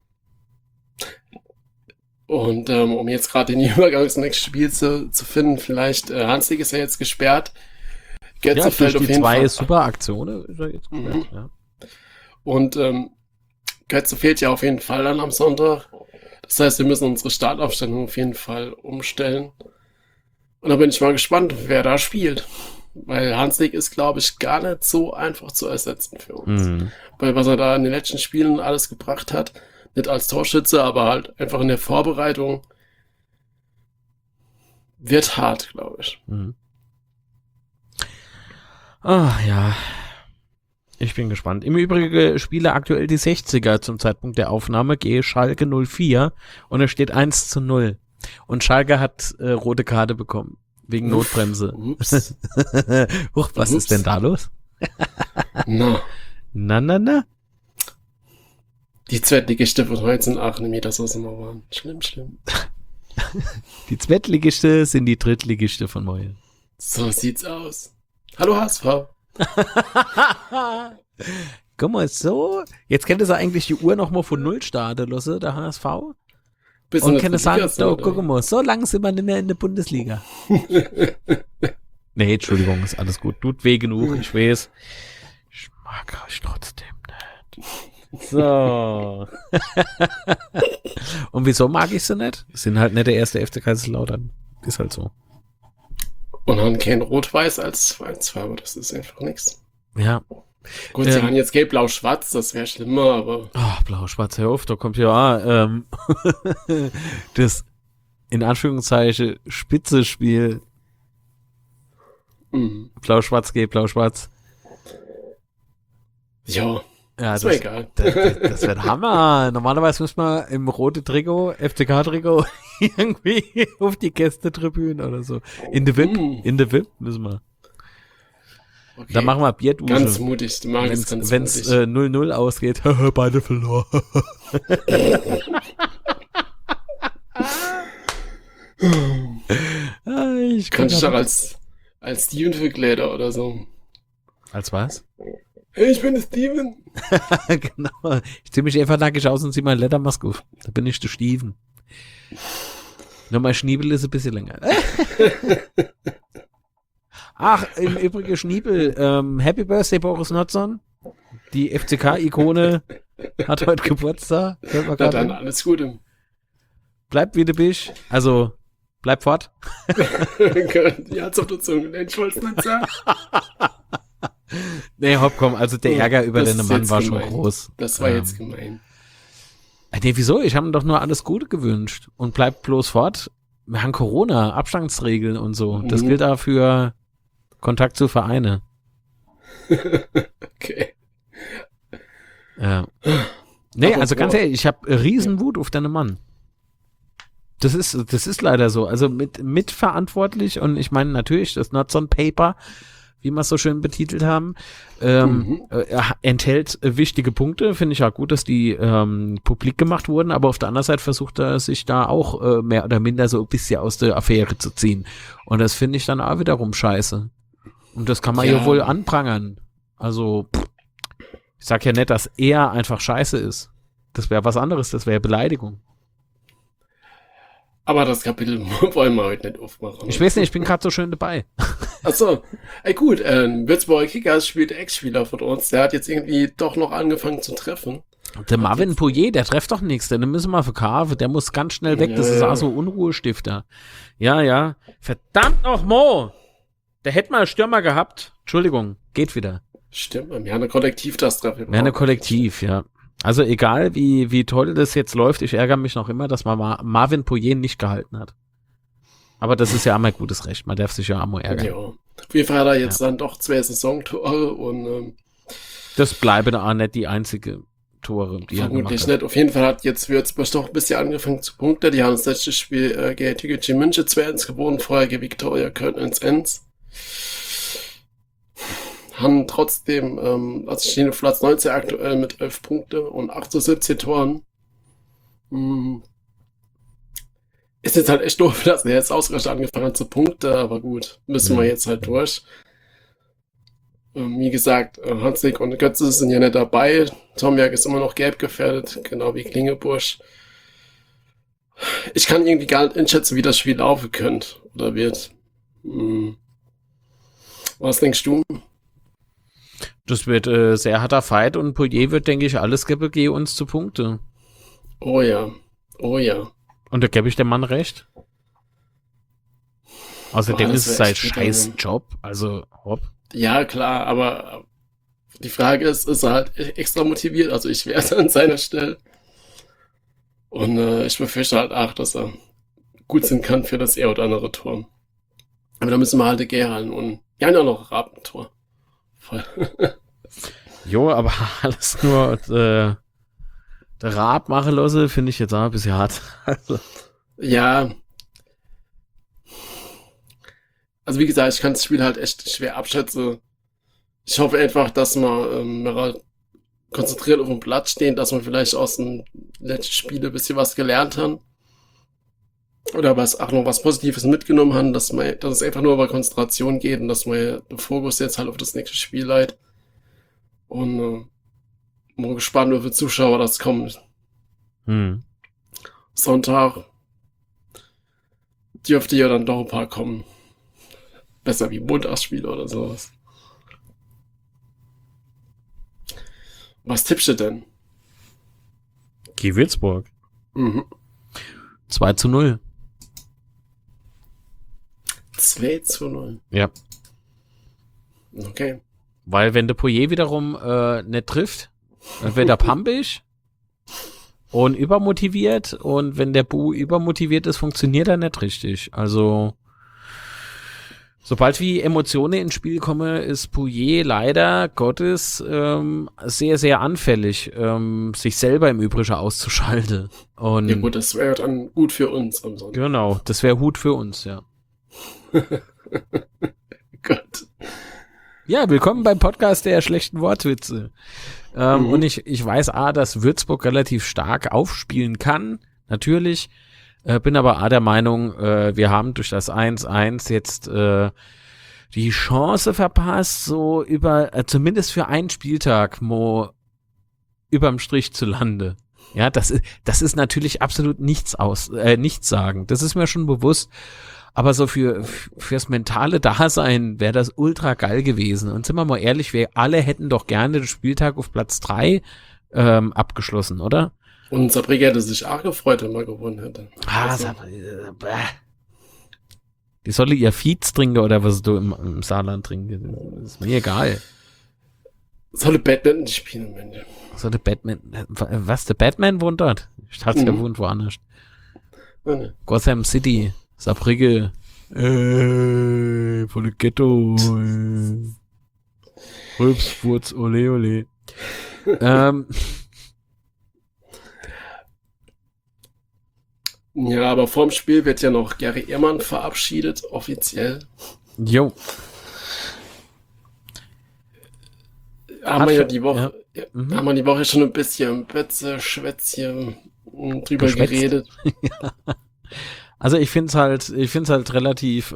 Und um jetzt gerade den Übergang ins nächste Spiel zu finden, vielleicht, Hanslik ist ja jetzt gesperrt. Götze fällt auf jeden Fall. 2 super Aktionen ist er jetzt gesperrt, ja. Und Götze fehlt ja auf jeden Fall dann am Sonntag. Das heißt, wir müssen unsere Startaufstellung auf jeden Fall umstellen. Und da bin ich mal gespannt, wer da spielt. Weil Hanslik ist, glaube ich, gar nicht so einfach zu ersetzen für uns. Mhm. Weil was er da in den letzten Spielen alles gebracht hat, nicht als Torschütze, aber halt einfach in der Vorbereitung, wird hart, glaube ich. Mhm. Ja. Ich bin gespannt. Im Übrigen spiele aktuell die 60er zum Zeitpunkt der Aufnahme, gehe Schalke 04 und es steht 1-0. Und Schalke hat rote Karte bekommen. Wegen Notbremse. Ups. Huch, was ist denn da los? Na. Die Zweitligiste von heute sind 8 Meter so sind wir waren. Schlimm. Die Zweitligiste sind die Drittligiste von morgen. So sieht's aus. Hallo HSV. Guck mal, so. Jetzt könnte sie eigentlich die Uhr nochmal von 0 starten lassen, der HSV. Und kann sagen, guck mal, so lange sind wir nicht mehr in der Bundesliga. Nee, Entschuldigung, ist alles gut. Tut weh genug, ich weiß. Ich mag euch trotzdem nicht. So. Und wieso mag ich sie nicht? Sind halt nicht der erste FC Kaiserslautern. Ist halt so. Und haben kein Rot-Weiß als 2-2, aber das ist einfach nichts. Ja. Gut, sie haben jetzt gelb, blau, schwarz, das wäre schlimmer, aber... Blau, schwarz, hör auf, da kommt ja das, in Anführungszeichen, Spitzenspiel. Mhm. Blau, schwarz, gelb, blau, schwarz. Ja, das wäre egal. Das wäre Hammer. Normalerweise muss man im roten Trikot, FCK-Trikot, irgendwie auf die Gästetribüne oder so. In the VIP müssen wir. Okay. Dann machen wir Bierdusche. Ganz mutig, du magst es ganz mutig. Wenn es 0-0 ausgeht, beide verloren. Ich könnte dich doch als Steven verkleider oder so. Als was? Hey, ich bin der Steven. Genau. Ich zieh mich einfach nackig aus und zieh meine Ledermaske auf. Da bin ich der Steven. Nur mein Schniebel ist ein bisschen länger. Ach, im Übrigen Schniebel, Happy Birthday Boris Notson. Die FCK-Ikone hat heute Geburtstag. Na dann, alles Gute. Bleib wie du bist. Also, bleib fort. Die hat's auf der Zunge. Ich wollte es nicht sagen. Nee, hopp, komm, also der Ärger über den Mann war schon groß. Das war jetzt gemein. Nee, wieso? Ich habe ihm doch nur alles Gute gewünscht. Und bleib bloß fort. Wir haben Corona, Abstandsregeln und so. Das gilt da für Kontakt zu Vereine. Okay. Ja. Nee, also ganz ehrlich, ich habe Riesenwut auf deinen Mann. Das ist leider so. Also mitverantwortlich und ich meine natürlich, das Not on Paper, wie wir es so schön betitelt haben, enthält wichtige Punkte. Finde ich auch gut, dass die publik gemacht wurden, aber auf der anderen Seite versucht er sich da auch mehr oder minder so ein bisschen aus der Affäre zu ziehen. Und das finde ich dann auch wiederum scheiße. Und das kann man ja wohl anprangern. Also, ich sag ja nicht, dass er einfach scheiße ist. Das wäre was anderes, das wäre Beleidigung. Aber das Kapitel wollen wir heute nicht aufmachen. Ich weiß nicht, ich bin gerade so schön dabei. Achso, ey gut, Würzburger Kickers spielt der Ex-Spieler von uns, der hat jetzt irgendwie doch noch angefangen zu treffen. Der Marvin Pouillet, der trifft doch nichts, den müssen wir verkaufen, der muss ganz schnell weg, das ist auch so Unruhestifter. Ja, verdammt noch Mo! Der hätte mal einen Stürmer gehabt. Entschuldigung, geht wieder. Stimmt, wir haben ein Kollektiv das Treffen. Wir haben ein Kollektiv, ja. Also egal, wie toll das jetzt läuft, ich ärgere mich noch immer, dass man Marvin Pouillet nicht gehalten hat. Aber das ist ja auch mal gutes Recht, man darf sich ja auch mal ärgern. Ja. Auf jeden Fall hat er jetzt dann doch 2 Saisontore und das bleiben auch nicht die einzige Tore, die er gemacht hat. Nicht. Auf jeden Fall hat jetzt Würzburg doch ein bisschen angefangen zu punkten. Die haben das letzte Spiel gegen TGG München 2-1 gewonnen, vorher gegen Viktoria Köln 1-1. Haben trotzdem, also stehen auf Platz 19 aktuell mit 11 Punkte und 8 zu 17 Toren. Ist jetzt halt echt doof, dass er jetzt ausgerechnet angefangen hat zu punkten, aber gut, müssen wir jetzt halt durch. Wie gesagt, Hanslik und Götze sind ja nicht dabei. Tomjak ist immer noch gelb gefährdet, genau wie Klingebusch. Ich kann irgendwie gar nicht einschätzen, wie das Spiel laufen könnte oder wird. Was denkst du? Das wird sehr harter Fight und Pouillet wird, denke ich, alles geben, uns zu Punkte. Oh ja. Und da gebe ich dem Mann recht. Außerdem ist es sein scheiß Job, also hopp. Ja, klar, aber die Frage ist er halt extra motiviert? Also ich wäre an seiner Stelle. Und ich befürchte halt auch, dass er gut sein kann für das eher oder andere Tor. Aber da müssen wir halt gern und ja noch Rabentor. Voll. Jo, aber alles nur der Rab machen lassen, finde ich jetzt auch ein bisschen hart. Also. Ja. Also wie gesagt, ich kann das Spiel halt echt schwer abschätzen. Ich hoffe einfach, dass wir konzentriert auf dem Platz stehen, dass wir vielleicht aus den letzten Spielen ein bisschen was gelernt haben. Oder auch noch was Positives mitgenommen haben, dass es einfach nur über Konzentration geht und dass wir den Fokus jetzt halt auf das nächste Spiel leitet. Und mal gespannt, wie viele Zuschauer das kommen. Sonntag dürfte ja dann doch ein paar kommen. Besser wie Montagsspiele oder sowas. Was tippst du denn? Geh Würzburg. 2-0. 2-0. Ja. Okay. Weil wenn der Pouillet wiederum nicht trifft, dann wird er pampig und übermotiviert und wenn der Bu übermotiviert ist, funktioniert er nicht richtig. Also sobald wie Emotionen ins Spiel kommen, ist Pouillet leider Gottes sehr, sehr anfällig, sich selber im Übrigen auszuschalten. Und ja gut, das wäre dann gut für uns am Sonntag. Genau, das wäre gut für uns, ja. Gott. Ja, willkommen beim Podcast der schlechten Wortwitze. Und ich weiß dass Würzburg relativ stark aufspielen kann, natürlich. Bin aber der Meinung, wir haben durch das 1-1 jetzt die Chance verpasst, so zumindest für einen Spieltag überm Strich zu landen. Ja, das ist natürlich absolut nichts sagen. Das ist mir schon bewusst. Aber so fürs mentale Dasein wäre das ultra geil gewesen. Und sind wir mal ehrlich, wir alle hätten doch gerne den Spieltag auf Platz 3 abgeschlossen, oder? Und Saarbrücken hätte sich auch gefreut, wenn man gewonnen hätte. Die solle ihr Fietz trinken oder was du im Saarland trinken. Das ist mir egal. Solle Batman nicht spielen, Mensch. Solle Batman. Was, der Batman wohnt dort? Ich dachte, der wohnt woanders. Nee. Gotham City, Saarbrücken. volle Ghetto. Rülps, Furz, ole, ole. Ja, aber vorm Spiel wird ja noch Gary Ehrmann verabschiedet, offiziell. Jo. Haben wir die Woche schon ein bisschen Schwätzchen drüber geredet. Also ich find's halt relativ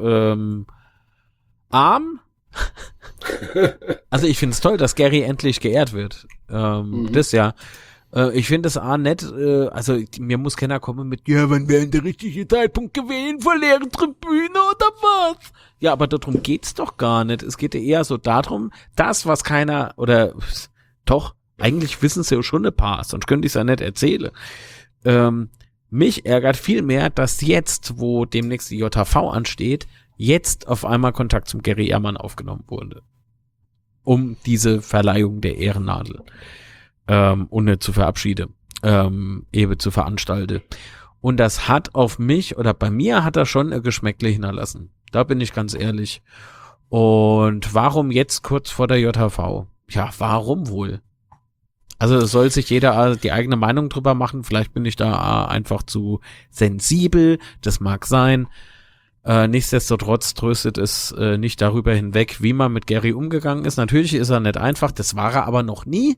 arm. Also ich find's toll, dass Gary endlich geehrt wird. Das ja. Ich finde es nett, also mir muss keiner kommen mit, ja, wann wäre denn der richtige Zeitpunkt gewesen, vor leeren Tribüne oder was? Ja, aber darum geht's doch gar nicht. Es geht ja eher so darum, das, was keiner, oder doch, eigentlich wissen es ja schon ein paar, sonst könnte ich es ja nicht erzählen. Mich ärgert viel mehr, dass jetzt, wo demnächst die JHV ansteht, jetzt auf einmal Kontakt zum Gary Ehrmann aufgenommen wurde. Um diese Verleihung der Ehrennadel. Ohne zu verabschieden, eben zu veranstalten. Und das hat auf mich, oder bei mir hat er schon ein Geschmäckle hinterlassen. Da bin ich ganz ehrlich. Und warum jetzt kurz vor der JHV? Ja, warum wohl? Also es soll sich jeder die eigene Meinung drüber machen. Vielleicht bin ich da einfach zu sensibel. Das mag sein. Nichtsdestotrotz tröstet es nicht darüber hinweg, wie man mit Gary umgegangen ist. Natürlich ist er nicht einfach. Das war er aber noch nie.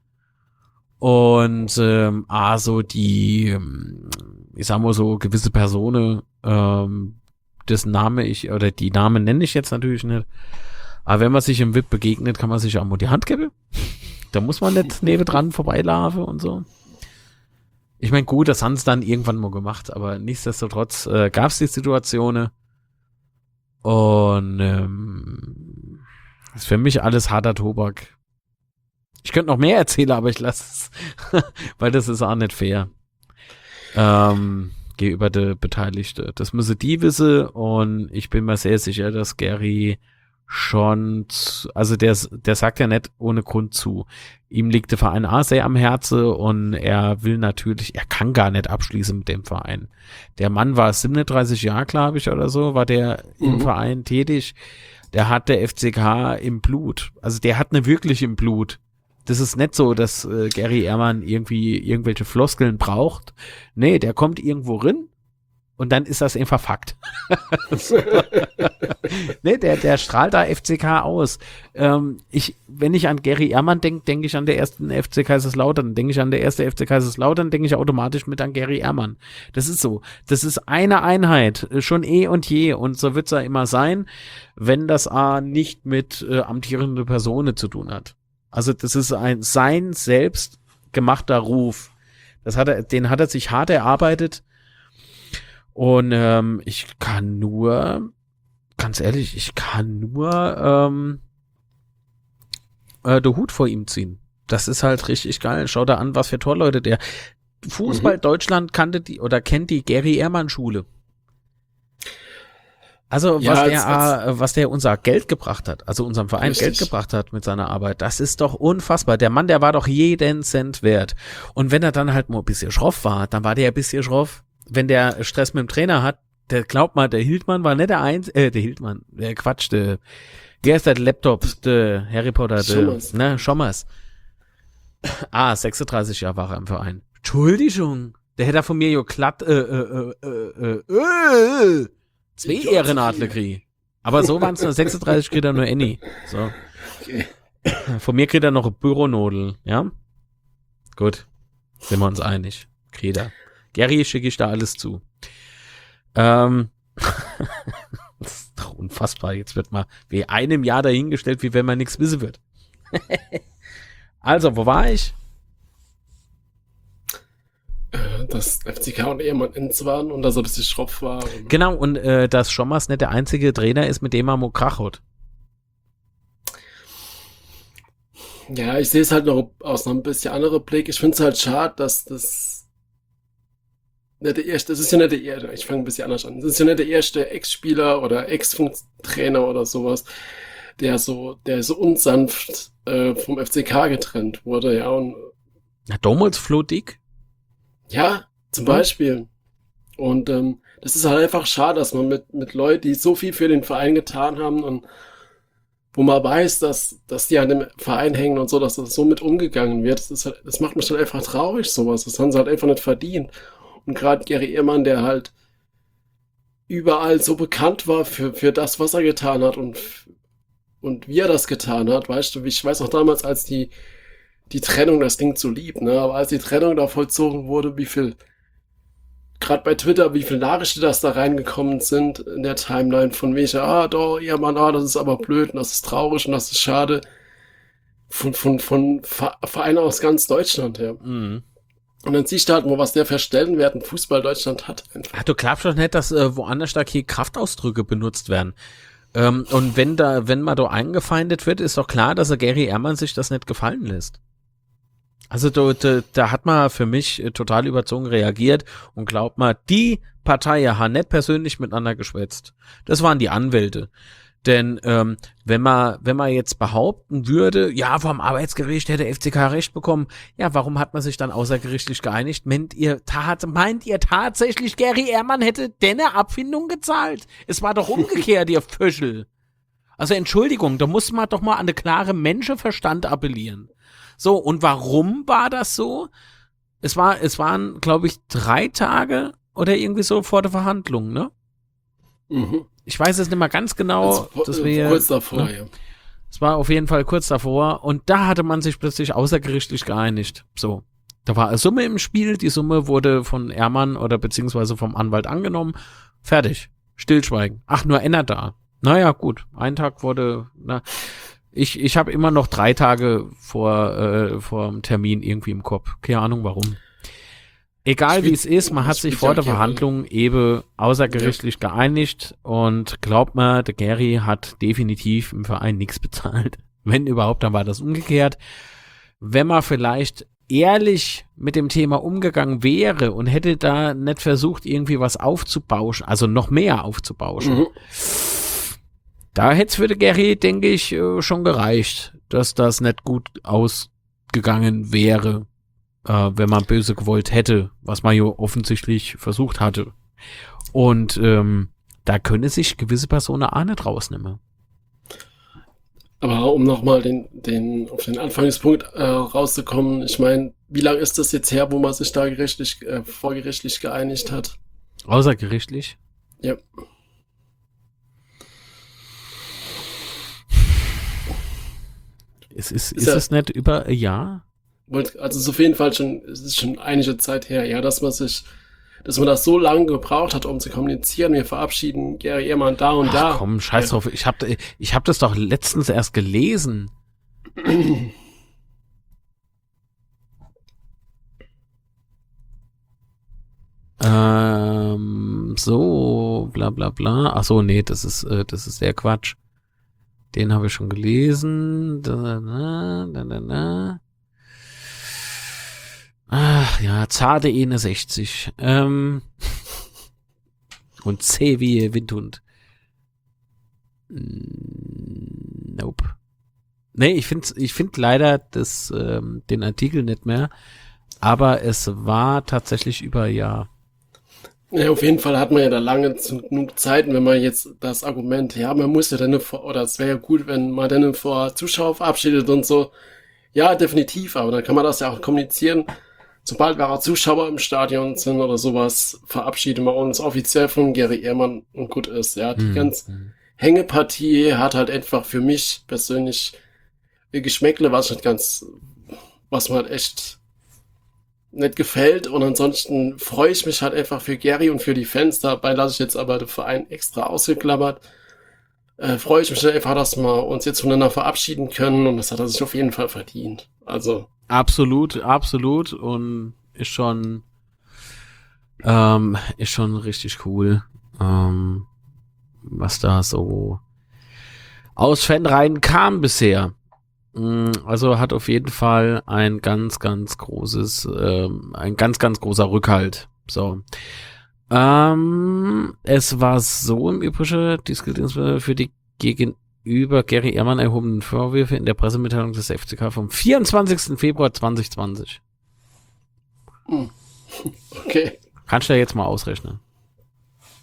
Und so die, ich sag mal so, gewisse Personen, dessen Name oder die Namen nenne ich jetzt natürlich nicht. Aber wenn man sich im VIP begegnet, kann man sich auch mal die Hand geben. Da muss man nicht nebendran vorbeilaufen und so. Ich meine, gut, das haben sie dann irgendwann mal gemacht, aber nichtsdestotrotz gab es die Situationen. Und ist für mich alles harter Tobak. Ich könnte noch mehr erzählen, aber ich lasse es, weil das ist auch nicht fair. Gegenüber der Beteiligten. Das müsse die wissen und ich bin mir sehr sicher, dass Gary schon, also der sagt ja nicht ohne Grund zu. Ihm liegt der Verein auch sehr am Herzen und er kann gar nicht abschließen mit dem Verein. Der Mann war 37 Jahre, glaube ich, oder so, war der im Verein tätig. Der hat der FCK im Blut. Also der hat ne wirklich im Blut. Das ist nicht so, dass Gary Ehrmann irgendwie irgendwelche Floskeln braucht. Nee, der kommt irgendwo rein und dann ist das einfach Fakt. Nee, der strahlt da FCK aus. Wenn ich an Gary Ehrmann denke ich an der ersten FC Kaiserslautern. Denke ich an der erste FC Kaiserslautern, denke ich automatisch mit an Gary Ehrmann. Das ist so. Das ist eine Einheit, schon eh und je. Und so wird es ja immer sein, wenn das nicht mit amtierenden Personen zu tun hat. Also das ist sein selbst gemachter Ruf. Den hat er sich hart erarbeitet. Und ich kann nur den Hut vor ihm ziehen. Das ist halt richtig geil. Schau da an, was für Torleute der. Fußball Deutschland kennt die Gary Ehrmann Schule. Also was der unser Geld gebracht hat, also unserem Verein Geld gebracht hat mit seiner Arbeit, das ist doch unfassbar. Der Mann, der war doch jeden Cent wert. Und wenn er dann halt mal ein bisschen schroff war, dann war der ein bisschen schroff. Wenn der Stress mit dem Trainer hat, glaubt mal, der Hildmann war nicht wie heißt der Laptop, der Harry Potter, Schommers. 36 Jahre war er im Verein. Entschuldigung, der hätte von mir jo glatt, 2 Ehrenadler kriegen. Aber so waren es nur 36, kriegt er nur Annie. So. Okay. Von mir kriegt er noch ein Büronodel, ja? Gut. Sind wir uns einig. Kriegt er. Gary schicke ich da alles zu. Das ist doch unfassbar. Jetzt wird mal wie einem Jahr dahingestellt, wie wenn man nichts wissen wird. Also, wo war ich? Dass FCK und Ehrmann ins waren und dass er ein bisschen schroff war. Genau, und dass Schommers nicht der einzige Trainer ist, mit dem er krach hat. Ja, ich sehe es halt noch aus einem bisschen anderen Blick. Ich finde es halt schade, dass das nicht der erste, das ist ja nicht der erste, ich fange ein bisschen anders an. Das ist ja nicht der erste Ex-Spieler oder Ex-Trainer oder sowas, der so unsanft vom FCK getrennt wurde, ja. Und na, damals Flo Dick? Ja, zum Beispiel. Und das ist halt einfach schade, dass man mit Leuten, die so viel für den Verein getan haben und wo man weiß, dass die an dem Verein hängen und so, dass das so mit umgegangen wird, das macht mich halt einfach traurig, sowas. Das haben sie halt einfach nicht verdient. Und gerade Gary Ehrmann, der halt überall so bekannt war für das, was er getan hat und wie er das getan hat, weißt du, ich weiß noch damals, als die Trennung, das klingt so lieb, ne, aber als die Trennung da vollzogen wurde, gerade bei Twitter, wie viele Nachrichten das da reingekommen sind in der Timeline von welcher, doch, ja Mann, das ist aber blöd und das ist traurig und das ist schade. Von Vereinen aus ganz Deutschland, ja. Mhm. Und dann siehst du halt mal, was der für Stellenwert in Fußball Deutschland hat. Einfach. Ach, du glaubst doch nicht, dass woanders da hier Kraftausdrücke benutzt werden. Und wenn man da eingefeindet wird, ist doch klar, dass der Gary Ehrmann sich das nicht gefallen lässt. Also da hat man für mich total überzogen reagiert und glaubt mal, die Partei haben nicht persönlich miteinander geschwätzt. Das waren die Anwälte. Denn wenn man jetzt behaupten würde, ja, vom Arbeitsgericht hätte der FCK Recht bekommen, ja, warum hat man sich dann außergerichtlich geeinigt? Meint ihr tatsächlich, Gary Ehrmann hätte denne Abfindung gezahlt? Es war doch umgekehrt, ihr Vöschel. Also Entschuldigung, da muss man doch mal an den klaren Menschenverstand appellieren. So, und warum war das so? Es waren, glaube ich, 3 Tage oder irgendwie so vor der Verhandlung, ne? Mhm. Ich weiß es nicht mal ganz genau. Das kurz davor, ne? ja. Es war auf jeden Fall kurz davor und da hatte man sich plötzlich außergerichtlich geeinigt. So. Da war eine Summe im Spiel, die Summe wurde von Ehrmann oder beziehungsweise vom Anwalt angenommen. Fertig. Stillschweigen. Ach, nur einer da. Naja, gut. Ein Tag wurde, ich habe immer noch 3 Tage vor dem Termin irgendwie im Kopf. Keine Ahnung warum. Egal wie es ist, man hat sich vor der Verhandlung eben außergerichtlich geeinigt und glaubt mir, der Gary hat definitiv im Verein nichts bezahlt. Wenn überhaupt, dann war das umgekehrt. Wenn man vielleicht ehrlich mit dem Thema umgegangen wäre und hätte da nicht versucht, irgendwie was aufzubauschen, also noch mehr aufzubauschen, da hätte es für den Gary, denke ich, schon gereicht, dass das nicht gut ausgegangen wäre. Wenn man böse gewollt hätte, was man ja offensichtlich versucht hatte. Und da könne sich gewisse Personen auch nicht rausnehmen. Aber um nochmal auf den Anfangspunkt rauszukommen, ich meine, wie lange ist das jetzt her, wo man sich da vorgerichtlich geeinigt hat? Außergerichtlich? Ja. Ist es nicht über ein Jahr? Also es ist auf jeden Fall es ist schon einige Zeit her, ja, dass man das so lange gebraucht hat, um zu kommunizieren. Wir verabschieden Gary Ehrmann da und da. Ach komm, scheiß drauf. Ich hab das doch letztens erst gelesen. So, bla bla bla. Ach so, nee, das ist der Quatsch. Den habe ich schon gelesen. Ach ja, zarte 61. Und C wie Windhund. Nope. Nee, ich find leider den Artikel nicht mehr. Aber es war tatsächlich über ein Jahr. Ja, auf jeden Fall hat man ja da lange genug Zeit, wenn man jetzt das Argument, ja, man muss ja dann oder es wäre ja gut, wenn man dann vor Zuschauer verabschiedet und so. Ja, definitiv, aber dann kann man das ja auch kommunizieren. Sobald wir Zuschauer im Stadion sind oder sowas, verabschieden wir uns offiziell von Gary Ehrmann und gut ist. Ja, die ganze Hängepartie hat halt einfach für mich persönlich Geschmäckle, was mir halt echt nicht gefällt. Und ansonsten freue ich mich halt einfach für Gary und für die Fans. Dabei lasse ich jetzt aber den Verein extra ausgeklammert. Freue ich mich halt einfach, dass wir uns jetzt voneinander verabschieden können und das hat er sich auf jeden Fall verdient. Also absolut und ist schon richtig cool, was da so aus Fanreihen kam bisher. Also hat auf jeden Fall ein ganz großer Rückhalt. So. Es war so im Übrigen, dies gilt insbesondere für die gegenüber Gary Ehrmann erhobenen Vorwürfe in der Pressemitteilung des FCK vom 24. Februar 2020. Okay. Kannst du ja jetzt mal ausrechnen.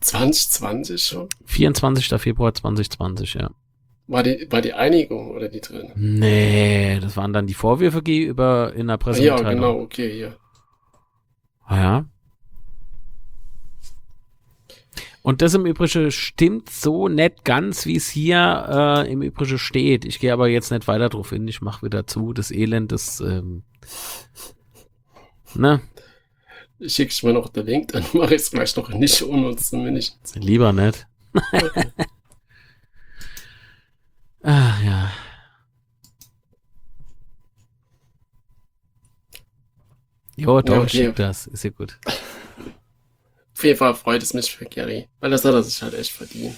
2020 schon? 24. Februar 2020, ja. War die Einigung oder die drin? Nee, das waren dann die Vorwürfe gegenüber in der Pressemitteilung. Ja, genau, okay, ja. Ah, ja. Und das im Übrigen stimmt so nicht ganz, wie es hier im Übrigen steht. Ich gehe aber jetzt nicht weiter drauf hin. Ich mache wieder zu. Das Elend, das ne? Schickst du mir noch den Link, dann mache ich es gleich noch nicht unnutz zumindest. Lieber nicht. Okay. Ah, ja. Jo, doch, Ja, okay. schick das. Ist ja gut. Auf jeden Fall freut es mich für Gary, weil das hat er sich halt echt verdient.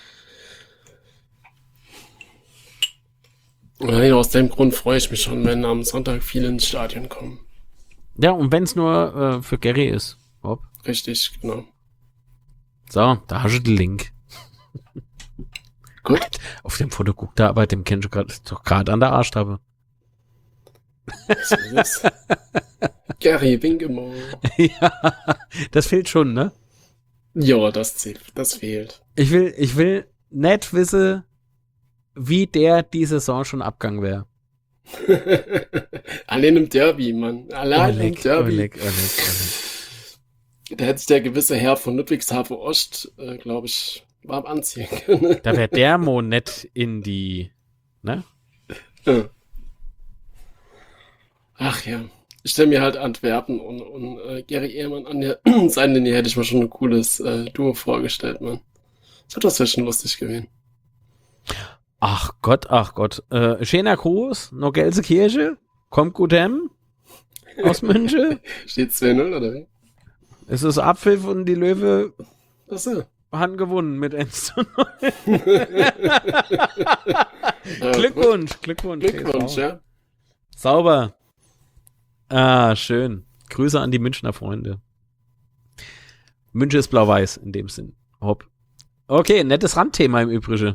Und aus dem Grund freue ich mich schon, wenn am Sonntag viele ins Stadion kommen. Ja, und wenn es nur für Gary ist. Hopp. Richtig, genau. So, da hast du den Link. Gut. Auf dem Foto guckt er, aber dem kennst du doch gerade an der Arschtabe. So ist es. Gary Winkemo. Ja, das fehlt schon, ne? Ja, das fehlt. Ich will nicht wissen, wie der die Saison schon abgegangen wäre. Allein im Derby, Mann. Allein im Derby. Oleg. Da hätte sich der gewisse Herr von Ludwigshafen Ost, glaube ich, warm anziehen können. Da wäre der Mo nicht in die, ne? Ja. Ach ja. Ich stelle mir halt Antwerpen und Gary Ehrmann an der Seitenlinie hätte ich mir schon ein cooles Duo vorgestellt, Mann. Das wäre schon lustig gewesen. Ach Gott. Schöner Gruß, noch Gelsenkirche, kommt gut hem, aus München. Steht 2-0, oder wie? Es ist Abpfiff und die Löwe Achso. haben gewonnen mit 1:0. Glückwunsch, Glückwunsch. ja. Sauber. Ah, schön. Grüße an die Münchner Freunde. München ist blau-weiß in dem Sinn. Hopp. Okay, nettes Randthema im Übrigen.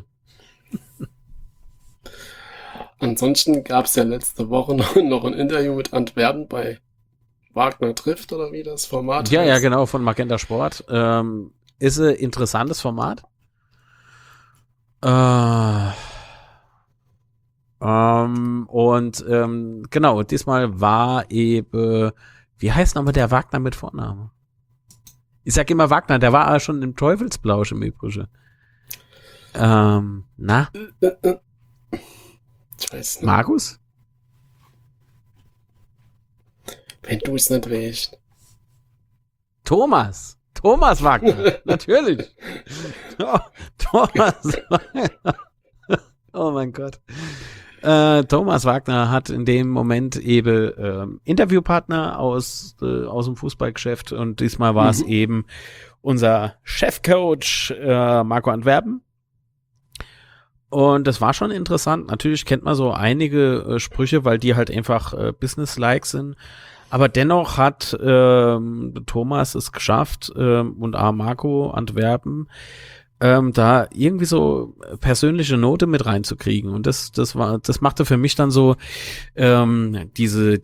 Ansonsten gab es ja letzte Woche noch ein Interview mit Antwerpen bei Wagner trifft, oder wie das Format Ja, heißt. genau, von Magenta Sport. Ist ein interessantes Format. Genau, diesmal war eben, wie heißt nochmal der Wagner mit Vorname? Ich sag immer Wagner, der war schon im Teufelsblausch im Übrigen. Na? Ich weiß nicht. Markus? Wenn du es nicht weißt. Thomas Wagner, natürlich. Oh, Thomas Wagner. Oh mein Gott. Thomas Wagner hat in dem Moment eben Interviewpartner aus dem Fußballgeschäft und diesmal war es eben unser Chefcoach Marco Antwerpen. Und das war schon interessant. Natürlich kennt man so einige Sprüche, weil die halt einfach business-like sind. Aber dennoch hat Thomas es geschafft und auch Marco Antwerpen da irgendwie so persönliche Note mit reinzukriegen. Und das machte für mich dann so diese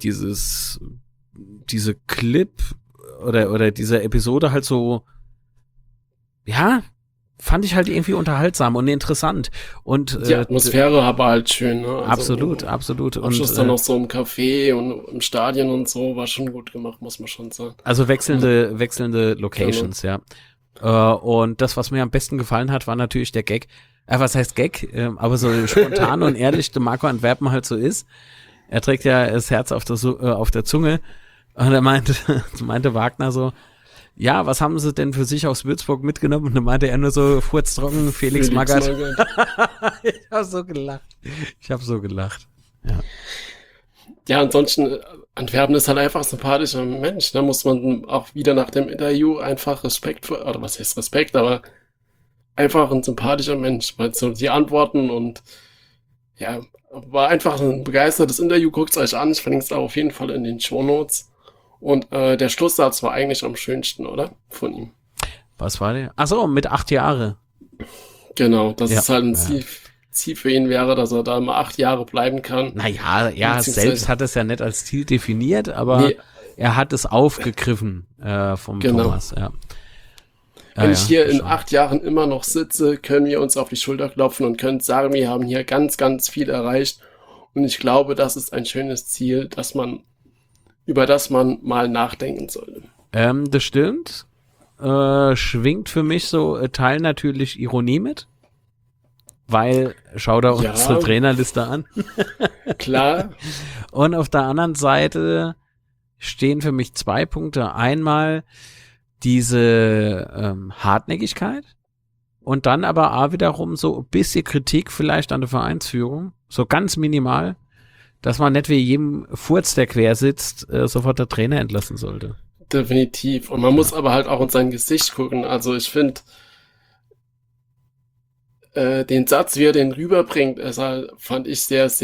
Clip oder diese Episode halt so, ja, fand ich halt irgendwie unterhaltsam und interessant. Und die Atmosphäre war halt schön, ne? Also, absolut. Abschluss dann noch so im Café und im Stadion und so, war schon gut gemacht, muss man schon sagen. Also wechselnde Locations, ja. Und das, was mir am besten gefallen hat, war natürlich der Gag. Was heißt Gag? Aber so spontan und ehrlich, der Marco Antwerpen halt so ist. Er trägt ja das Herz auf der Zunge. Und er meinte Wagner so, ja, was haben sie denn für sich aus Würzburg mitgenommen? Und dann meinte er nur so, furztrocken, Felix Magath. Ich hab so gelacht. Ja. Ja, ansonsten, Antwerpen ist halt einfach ein sympathischer Mensch. Da muss man auch wieder nach dem Interview einfach oder was heißt Respekt, aber einfach ein sympathischer Mensch. Weil so die Antworten und ja, war einfach ein begeistertes Interview. Guckt es euch an, ich verlinke es auch auf jeden Fall in den Shownotes. Und der Schlusssatz war eigentlich am schönsten, oder? Von ihm. Was war der? Ach so, mit 8 Jahre. Genau, das ist halt ein Ziel für ihn wäre, dass er da mal 8 Jahre bleiben kann. Naja, ja, selbst hat es ja nicht als Ziel definiert, aber er hat es aufgegriffen vom Thomas, ja. Wenn ich hier in 8 Jahren immer noch sitze, können wir uns auf die Schulter klopfen und können sagen, wir haben hier ganz, ganz viel erreicht. Und ich glaube, das ist ein schönes Ziel, über das man mal nachdenken sollte. Das stimmt. Schwingt für mich so Teil natürlich Ironie mit. Weil, schau da unsere Trainerliste an. Klar. Und auf der anderen Seite stehen für mich 2 Punkte. Einmal diese Hartnäckigkeit und dann aber auch wiederum so ein bisschen Kritik vielleicht an der Vereinsführung, so ganz minimal, dass man nicht wie jedem Furz, der quer sitzt, sofort der Trainer entlassen sollte. Definitiv. Und man muss aber halt auch in sein Gesicht gucken. Also ich finde, den Satz, wie er den rüberbringt, fand ich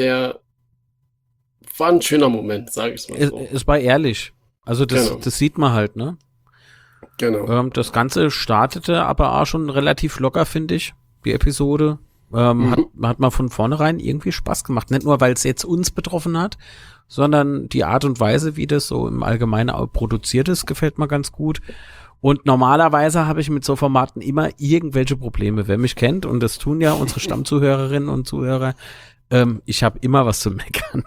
war ein schöner Moment, sage ich mal so. Es war ehrlich. Also das sieht man halt, ne? Genau. Das Ganze startete aber auch schon relativ locker, finde ich, die Episode. Hat mal von vornherein irgendwie Spaß gemacht. Nicht nur, weil es jetzt uns betroffen hat, sondern die Art und Weise, wie das so im Allgemeinen auch produziert ist, gefällt mir ganz gut. Und normalerweise habe ich mit so Formaten immer irgendwelche Probleme. Wer mich kennt, und das tun ja unsere Stammzuhörerinnen und Zuhörer, ich habe immer was zu meckern.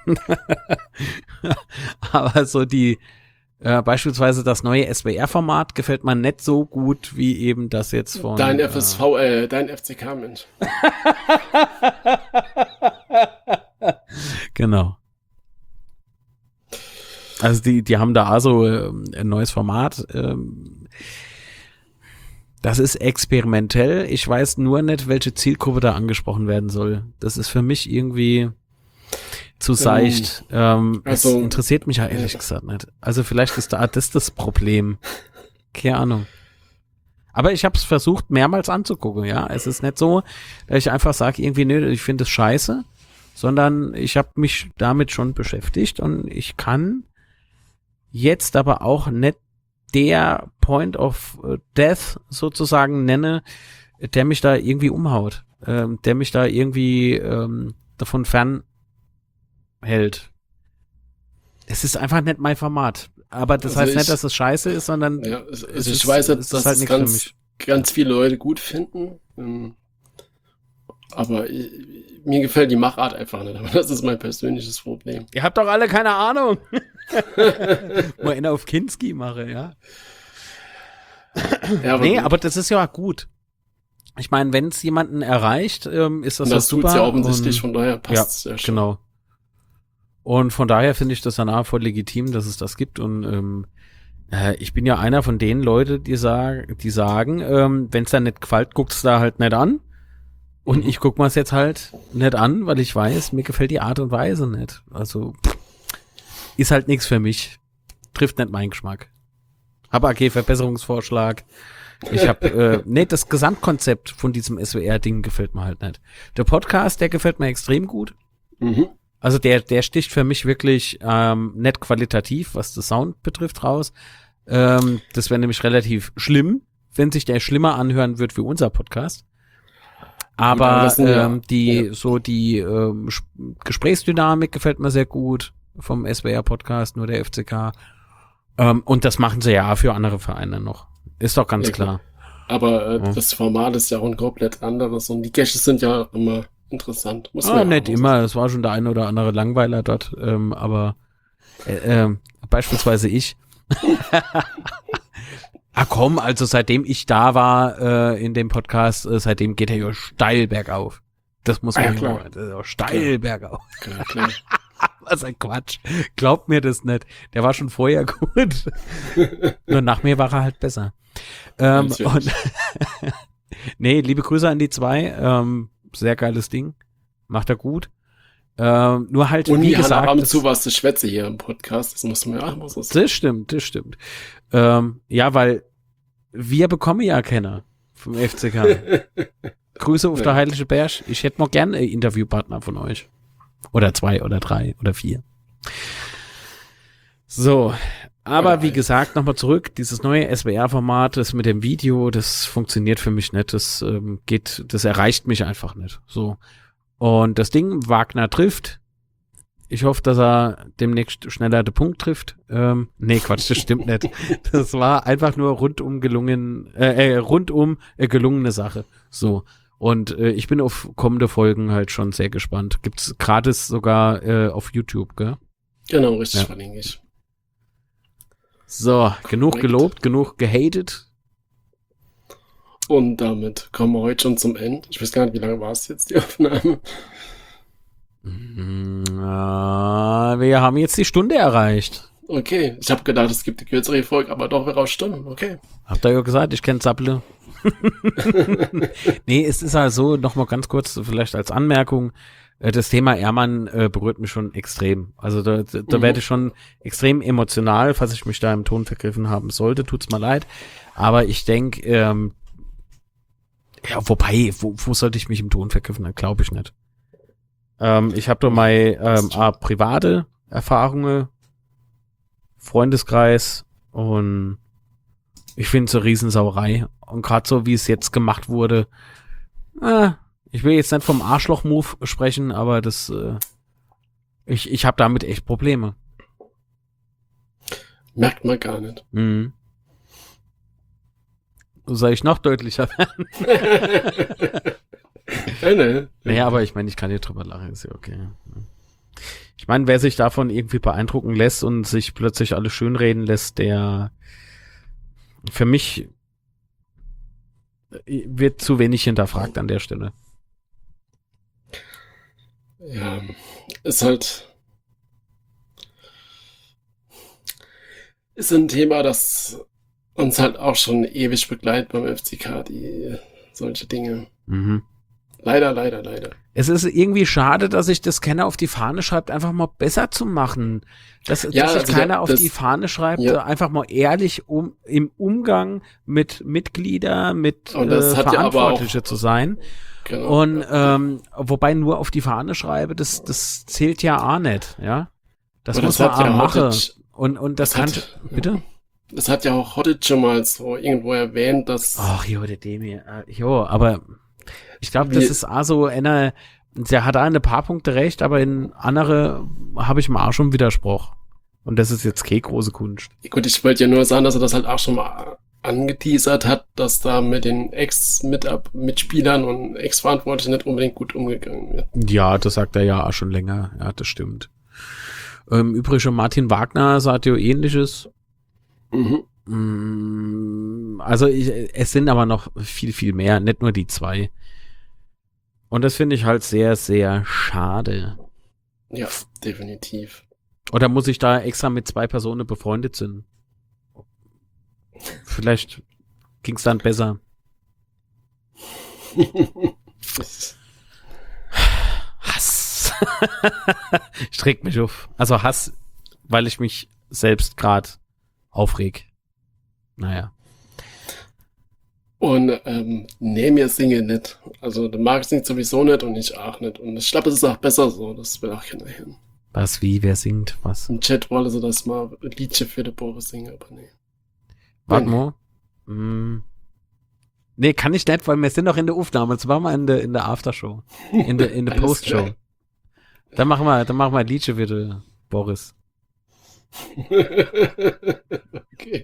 Aber so beispielsweise das neue SWR-Format gefällt mir nicht so gut, wie eben das jetzt von... Dein FCK, Mensch. Genau. Also die haben da also ein neues Format. Das ist experimentell. Ich weiß nur nicht, welche Zielgruppe da angesprochen werden soll. Das ist für mich irgendwie zu seicht. Es interessiert mich ja ehrlich gesagt nicht. Also vielleicht ist das Problem. Keine Ahnung. Aber ich habe es versucht, mehrmals anzugucken, ja. Es ist nicht so, dass ich einfach sage, irgendwie, nö, ich finde es scheiße, sondern ich habe mich damit schon beschäftigt und ich kann jetzt aber auch nicht der Point of Death sozusagen nenne, der mich da irgendwie umhaut, der mich da irgendwie davon fernhält. Es ist einfach nicht mein Format. Aber das heißt nicht, dass es scheiße ist, sondern ich weiß, dass halt es ganz viele Leute gut finden. Aber mir gefällt die Machart einfach nicht. Aber das ist mein persönliches Problem. Ihr habt doch alle keine Ahnung. Mal einer auf Kinski mache, ja. Aber das ist ja gut. Ich meine, wenn es jemanden erreicht, ist das ja super. Das tut's ja offensichtlich, von daher passt es ja schon. Genau. Und von daher finde ich das dann auch voll legitim, dass es das gibt. Und ich bin ja einer von den Leuten, die sagen, wenn es da nicht gefällt, guckt's da halt nicht an. Und ich guck mir es jetzt halt nicht an, weil ich weiß, mir gefällt die Art und Weise nicht. Also ist halt nichts für mich. Trifft nicht meinen Geschmack. Verbesserungsvorschlag. Ich habe, das Gesamtkonzept von diesem SWR-Ding gefällt mir halt nicht. Der Podcast, der gefällt mir extrem gut. Also der sticht für mich wirklich nicht qualitativ, was das Sound betrifft, raus. Das wäre nämlich relativ schlimm, wenn sich der schlimmer anhören wird wie unser Podcast. Aber die Gesprächsdynamik gefällt mir sehr gut vom SWR-Podcast, nur der FCK. Und das machen sie ja für andere Vereine noch. Ist doch ganz klar. Aber das Format ist ja auch ein komplett anderes und die Gäste sind ja auch immer interessant. Nicht immer, es war schon der eine oder andere Langweiler dort, aber beispielsweise ich. Komm, also seitdem ich da war in dem Podcast, seitdem geht er ja steil bergauf. Das muss man steil bergauf. Klar. Was ein Quatsch. Glaubt mir das nicht. Der war schon vorher gut. Nur nach mir war er halt besser. Liebe Grüße an die 2. Sehr geiles Ding. Macht er gut. Nur halt, und wie gesagt, ab und zu warst du Schwätze hier im Podcast. Das muss man ja auch mal so sagen. Das stimmt. Weil wir bekommen ja keiner vom FCK. Grüße auf der Heilige Berg. Ich hätte noch gerne einen Interviewpartner von euch. Oder 2 oder 3 oder 4. So, aber wie gesagt, nochmal zurück, dieses neue SWR-Format, das mit dem Video, das funktioniert für mich nicht, das erreicht mich einfach nicht. So. Und das Ding, Wagner trifft, Ich hoffe, dass er demnächst schneller den Punkt trifft. Nee, Quatsch, das stimmt nicht. Das war einfach nur rundum gelungene Sache. So. Und ich bin auf kommende Folgen halt schon sehr gespannt. Gibt's gratis sogar auf YouTube, gell? Genau, richtig, verlinke ich. So, genug gelobt, genug gehatet. Und damit kommen wir heute schon zum Ende. Ich weiß gar nicht, wie lange war es jetzt, die Aufnahme? Wir haben jetzt die Stunde erreicht. Okay, ich habe gedacht, es gibt eine kürzere Folge, aber doch wäre auch Stunden, okay. Habt ihr ja gesagt, ich kenne Zapple. Nee, es ist halt so, nochmal ganz kurz, vielleicht als Anmerkung, das Thema Ehrmann berührt mich schon extrem. Also da werde ich schon extrem emotional, falls ich mich da im Ton vergriffen haben sollte, tut's mir leid. Aber ich denke, ja, wobei, wo sollte ich mich im Ton vergriffen? Dann glaube ich nicht. Ich habe doch mal private Erfahrungen, Freundeskreis, und ich finde es eine Riesensauerei. Und gerade so, wie es jetzt gemacht wurde, ich will jetzt nicht vom Arschloch-Move sprechen, aber das, ich habe damit echt Probleme. Merkt man gar nicht. Mhm. Soll ich noch deutlicher werden? Nee. Naja, aber ich meine, ich kann hier drüber lachen, ist ja okay. Ich meine, wer sich davon irgendwie beeindrucken lässt und sich plötzlich alles schönreden lässt, der für mich wird zu wenig hinterfragt an der Stelle. Ja, ist halt ist ein Thema, das uns halt auch schon ewig begleitet beim FCK, solche Dinge. Mhm. Leider. Es ist irgendwie schade, dass sich das keiner auf die Fahne schreibt, einfach mal besser zu machen. Dass sich keiner auf die Fahne schreibt, einfach mal ehrlich im Umgang mit Mitgliedern, mit Verantwortliche zu sein. Genau. Und wobei nur auf die Fahne schreibe, das zählt ja auch nicht, ja. Das muss man auch machen. Und das kann, bitte? Das hat ja auch Hoddit schon mal so irgendwo erwähnt, dass... Ach, jo, der Demi. Jo, aber ich glaube, das ist auch so der hat da ein paar Punkte recht, aber in andere habe ich mal auch schon Widerspruch. Und das ist jetzt keine große Kunst. Gut, ich wollte ja nur sagen, dass er das halt auch schon mal angeteasert hat, dass da mit den Ex-Mitspielern und Ex-Verantwortlichen nicht unbedingt gut umgegangen wird. Ja, das sagt er ja auch schon länger. Ja, das stimmt. Übrigens, Martin Wagner sagt ja Ähnliches. Mhm. Also es sind aber noch viel, viel mehr, nicht nur die zwei. Und das finde ich halt sehr, sehr schade. Ja, definitiv. Oder muss ich da extra mit zwei Personen befreundet sind? Vielleicht ging es dann besser. Hass. Ich reg mich auf. Also Hass, weil ich mich selbst gerade aufreg. Naja. Und mir singe nicht. Also der Marc singt sowieso nicht und ich auch nicht. Und ich glaube, es ist auch besser so. Das will auch keiner hin. Was, wie, wer singt, was? Im Chat wollte sie das mal ein Liedchen für den Boris singen, aber nee. Warte mal. Nee, kann ich nicht, weil wir sind noch in der Aufnahme. Jetzt machen wir in der Aftershow. In der Postshow. Dann machen wir ein Liedchen für den Boris. Okay.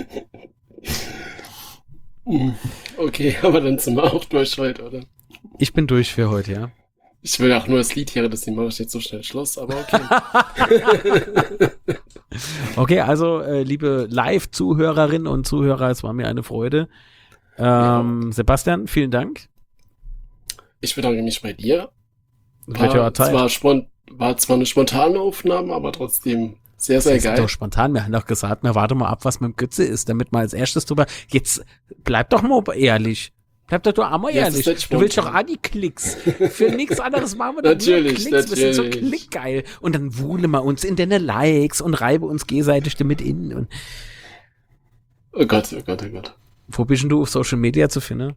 Okay, aber dann sind wir auch durch heute, oder? Ich bin durch für heute, ja. Ich will auch nur das Lied hören, deswegen mache ich jetzt so schnell Schluss, aber okay. Okay, also liebe Live-Zuhörerinnen und Zuhörer, es war mir eine Freude. Sebastian, vielen Dank. Ich bedanke mich bei dir. War zwar eine spontane Aufnahme, aber trotzdem sehr, sehr geil. Das ist doch spontan. Wir haben doch gesagt, warte mal ab, was mit dem Götze ist, damit mal als erstes drüber. Jetzt bleib doch mal ehrlich. Bleib doch auch mal ehrlich. Du willst doch auch die Klicks. Für nichts anderes machen wir doch natürlich, nur Klicks. Wir sind so klickgeil. Und dann wuhlen wir uns in deine Likes und reibe uns gegenseitig damit in. Und oh Gott, oh Gott, oh Gott. Wo bist denn du auf Social Media zu finden?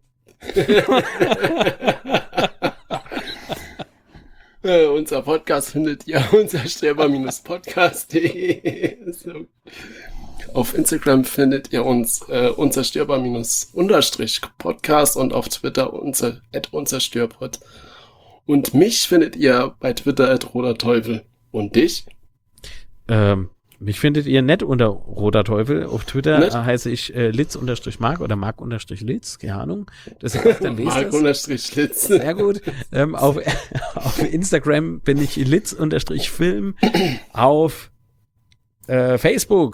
Unser Podcast findet ihr unter sterber-podcast.de. So. Auf Instagram findet ihr uns unser sterber-podcast und auf Twitter unser @unserstörpod. Und mich findet ihr bei Twitter @roderteufel. Und dich? Mich findet ihr nett unter Roter Teufel. Auf Twitter Nett? heiße ich Litz_Mark oder Mark_Litz, keine Ahnung. Das ist dann Mark_Litz. Sehr gut. Auf Instagram bin ich Litz_Film. Auf Facebook,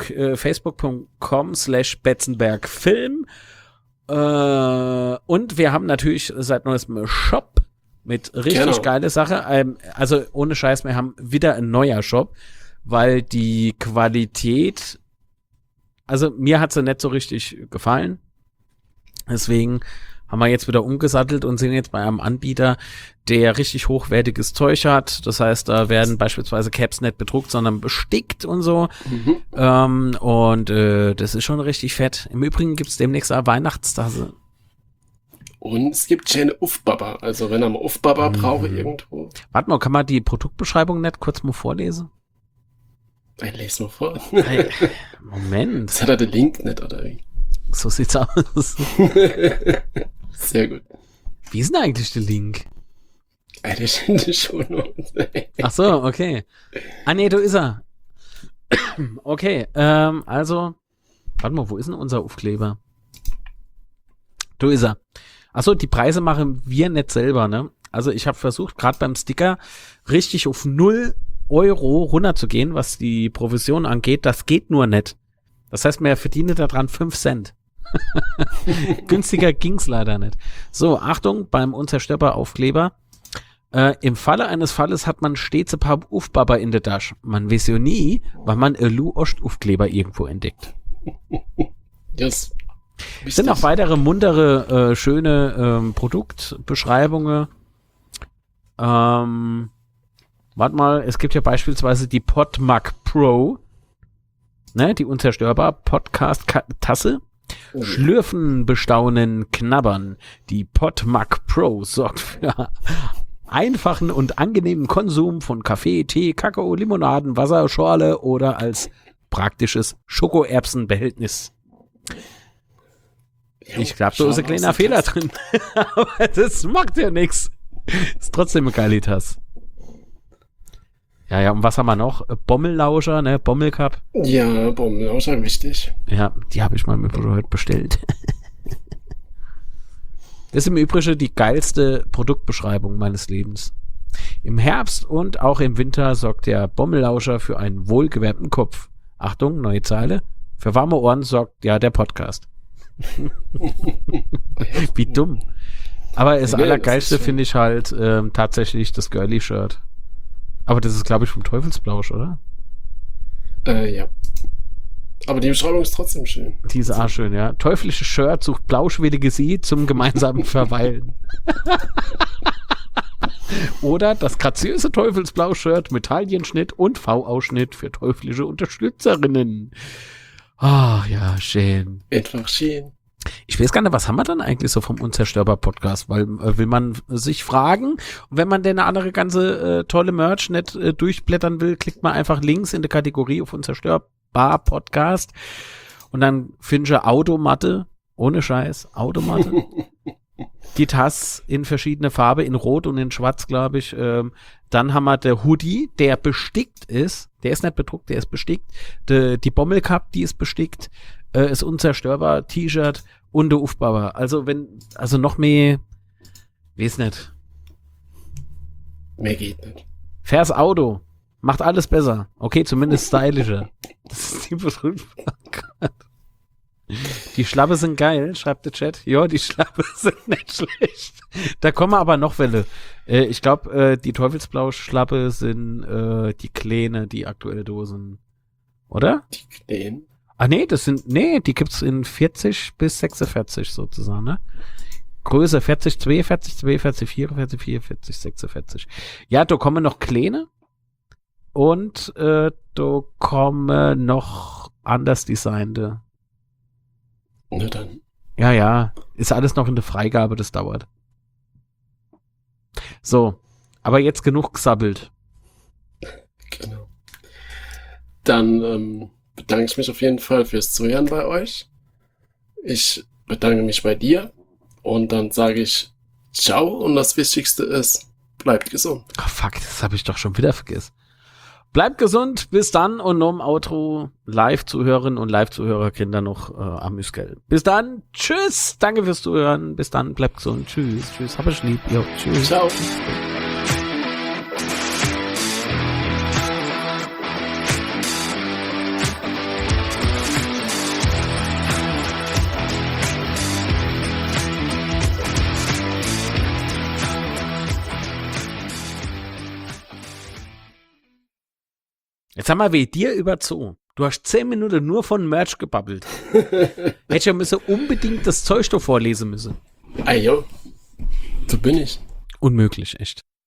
facebook.com/betzenbergfilm. Und wir haben natürlich seit neuestem einen Shop mit richtig geile Sache. Also ohne Scheiß, wir haben wieder ein neuer Shop, weil die Qualität, also mir hat sie nicht so richtig gefallen. Deswegen haben wir jetzt wieder umgesattelt und sind jetzt bei einem Anbieter, der richtig hochwertiges Zeug hat. Das heißt, da werden beispielsweise Caps nicht bedruckt, sondern bestickt und so. Und das ist schon richtig fett. Im Übrigen gibt es demnächst eine Weihnachtstasse. Und es gibt schöne Uffbaba. Also wenn er mal Uffbaba brauche irgendwo. Warte mal, kann man die Produktbeschreibung nicht kurz mal vorlesen? Ich lese mal vor. Hey, Moment. Das hat er den Link nicht, oder wie? So sieht's aus. Sehr gut. Wie ist denn eigentlich der Link? Alter, ich in die Shownotes. Ach so, okay. Ah nee, da ist er. Okay, also, warte mal, wo ist denn unser Aufkleber? Da ist er. Ach so, die Preise machen wir nicht selber, ne? Also ich habe versucht, gerade beim Sticker richtig auf 0 Euro runterzugehen, was die Provision angeht. Das geht nur nicht. Das heißt, man verdiene daran 5 Cent. Günstiger ging's leider nicht. So, Achtung, beim unzerstörbar Aufkleber. Im Falle eines Falles hat man stets ein paar Uffbaba in der Tasche. Man weiß ja nie, wann man Lu-Ost-Aufkleber irgendwo entdeckt. Yes. Es sind auch weitere muntere, schöne Produktbeschreibungen. Warte mal, es gibt ja beispielsweise die PodMug Pro, ne, die unzerstörbar Podcast-Tasse. Schlürfen, bestaunen, knabbern. Die PodMug Pro sorgt für einfachen und angenehmen Konsum von Kaffee, Tee, Kakao, Limonaden, Wasser, Schorle oder als praktisches Schokoerbsenbehältnis. Ich glaube, da ist ein kleiner Fehler drin. Aber das macht ja nichts. Ist trotzdem eine geile Tasse. Ja, und was haben wir noch? Bommellauscher, ne? Bommelcup. Ja, Bommellauscher, wichtig. Ja, die habe ich mal mit heute bestellt. Das ist im Übrigen die geilste Produktbeschreibung meines Lebens. Im Herbst und auch im Winter sorgt der Bommellauscher für einen wohlgewärmten Kopf. Achtung, neue Zeile. Für warme Ohren sorgt ja der Podcast. Wie dumm. Aber das Allergeilste finde ich halt tatsächlich das Girly-Shirt. Aber das ist, glaube ich, vom Teufelsblausch, oder? Ja. Aber die Beschreibung ist trotzdem schön. Die ist auch schön, ja. Teuflisches Shirt sucht blauschwillige Sie zum gemeinsamen Verweilen. Oder das graziöse Teufelsblau-Shirt mit Taillenschnitt und V-Ausschnitt für teuflische Unterstützerinnen. Ah, ja, schön. Einfach schön. Ich weiß gar nicht, was haben wir dann eigentlich so vom Unzerstörbar-Podcast? Weil will man sich fragen, und wenn man denn eine andere ganze tolle Merch nicht durchblättern will, klickt man einfach links in die Kategorie auf Unzerstörbar-Podcast und dann finde ich Automatte, ohne Scheiß, Automatte. Die Tasse in verschiedene Farbe, in Rot und in Schwarz, glaube ich. Dann haben wir der Hoodie, der bestickt ist. Der ist nicht bedruckt, der ist bestickt. Die Bommelcup, die ist bestickt. Ist unzerstörbar, T-Shirt und der Uffbaba. Also noch mehr, weiß nicht. Mehr geht nicht. Fähr's Auto. Macht alles besser. Okay, zumindest stylischer. Das ist die Die Schlappe sind geil, schreibt der Chat. Ja, die Schlappe sind nicht schlecht. Da kommen aber noch Welle. Ich glaube, die Teufelsblau-Schlappe sind die Kleine, die aktuell Dosen. Oder? Die Kleinen? Ah, die gibt's in 40 bis 46 sozusagen, ne? Größe 40, 42, 42, 44, 44, 46. Ja, da kommen noch Kleine. Und da kommen noch anders designte. Na dann. Ja, ist alles noch in der Freigabe, das dauert. So, aber jetzt genug gesabbelt. Genau. Dann bedanke ich mich auf jeden Fall fürs Zuhören bei euch. Ich bedanke mich bei dir und dann sage ich ciao und das Wichtigste ist, bleibt gesund. Oh fuck, das habe ich doch schon wieder vergessen. Bleibt gesund, bis dann und noch im Outro Live-Zuhörerinnen und Live-Zuhörer-Kinder noch Amüsgeld. Bis dann, tschüss, danke fürs Zuhören, bis dann, bleibt gesund, tschüss, hab euch lieb, jo, tschüss. Ciao. Jetzt haben wir weh dir überzogen. Du hast 10 Minuten nur von Merch gebabbelt. Hätte ja unbedingt das Zeug doch vorlesen müssen. Jo. So bin ich. Unmöglich, echt.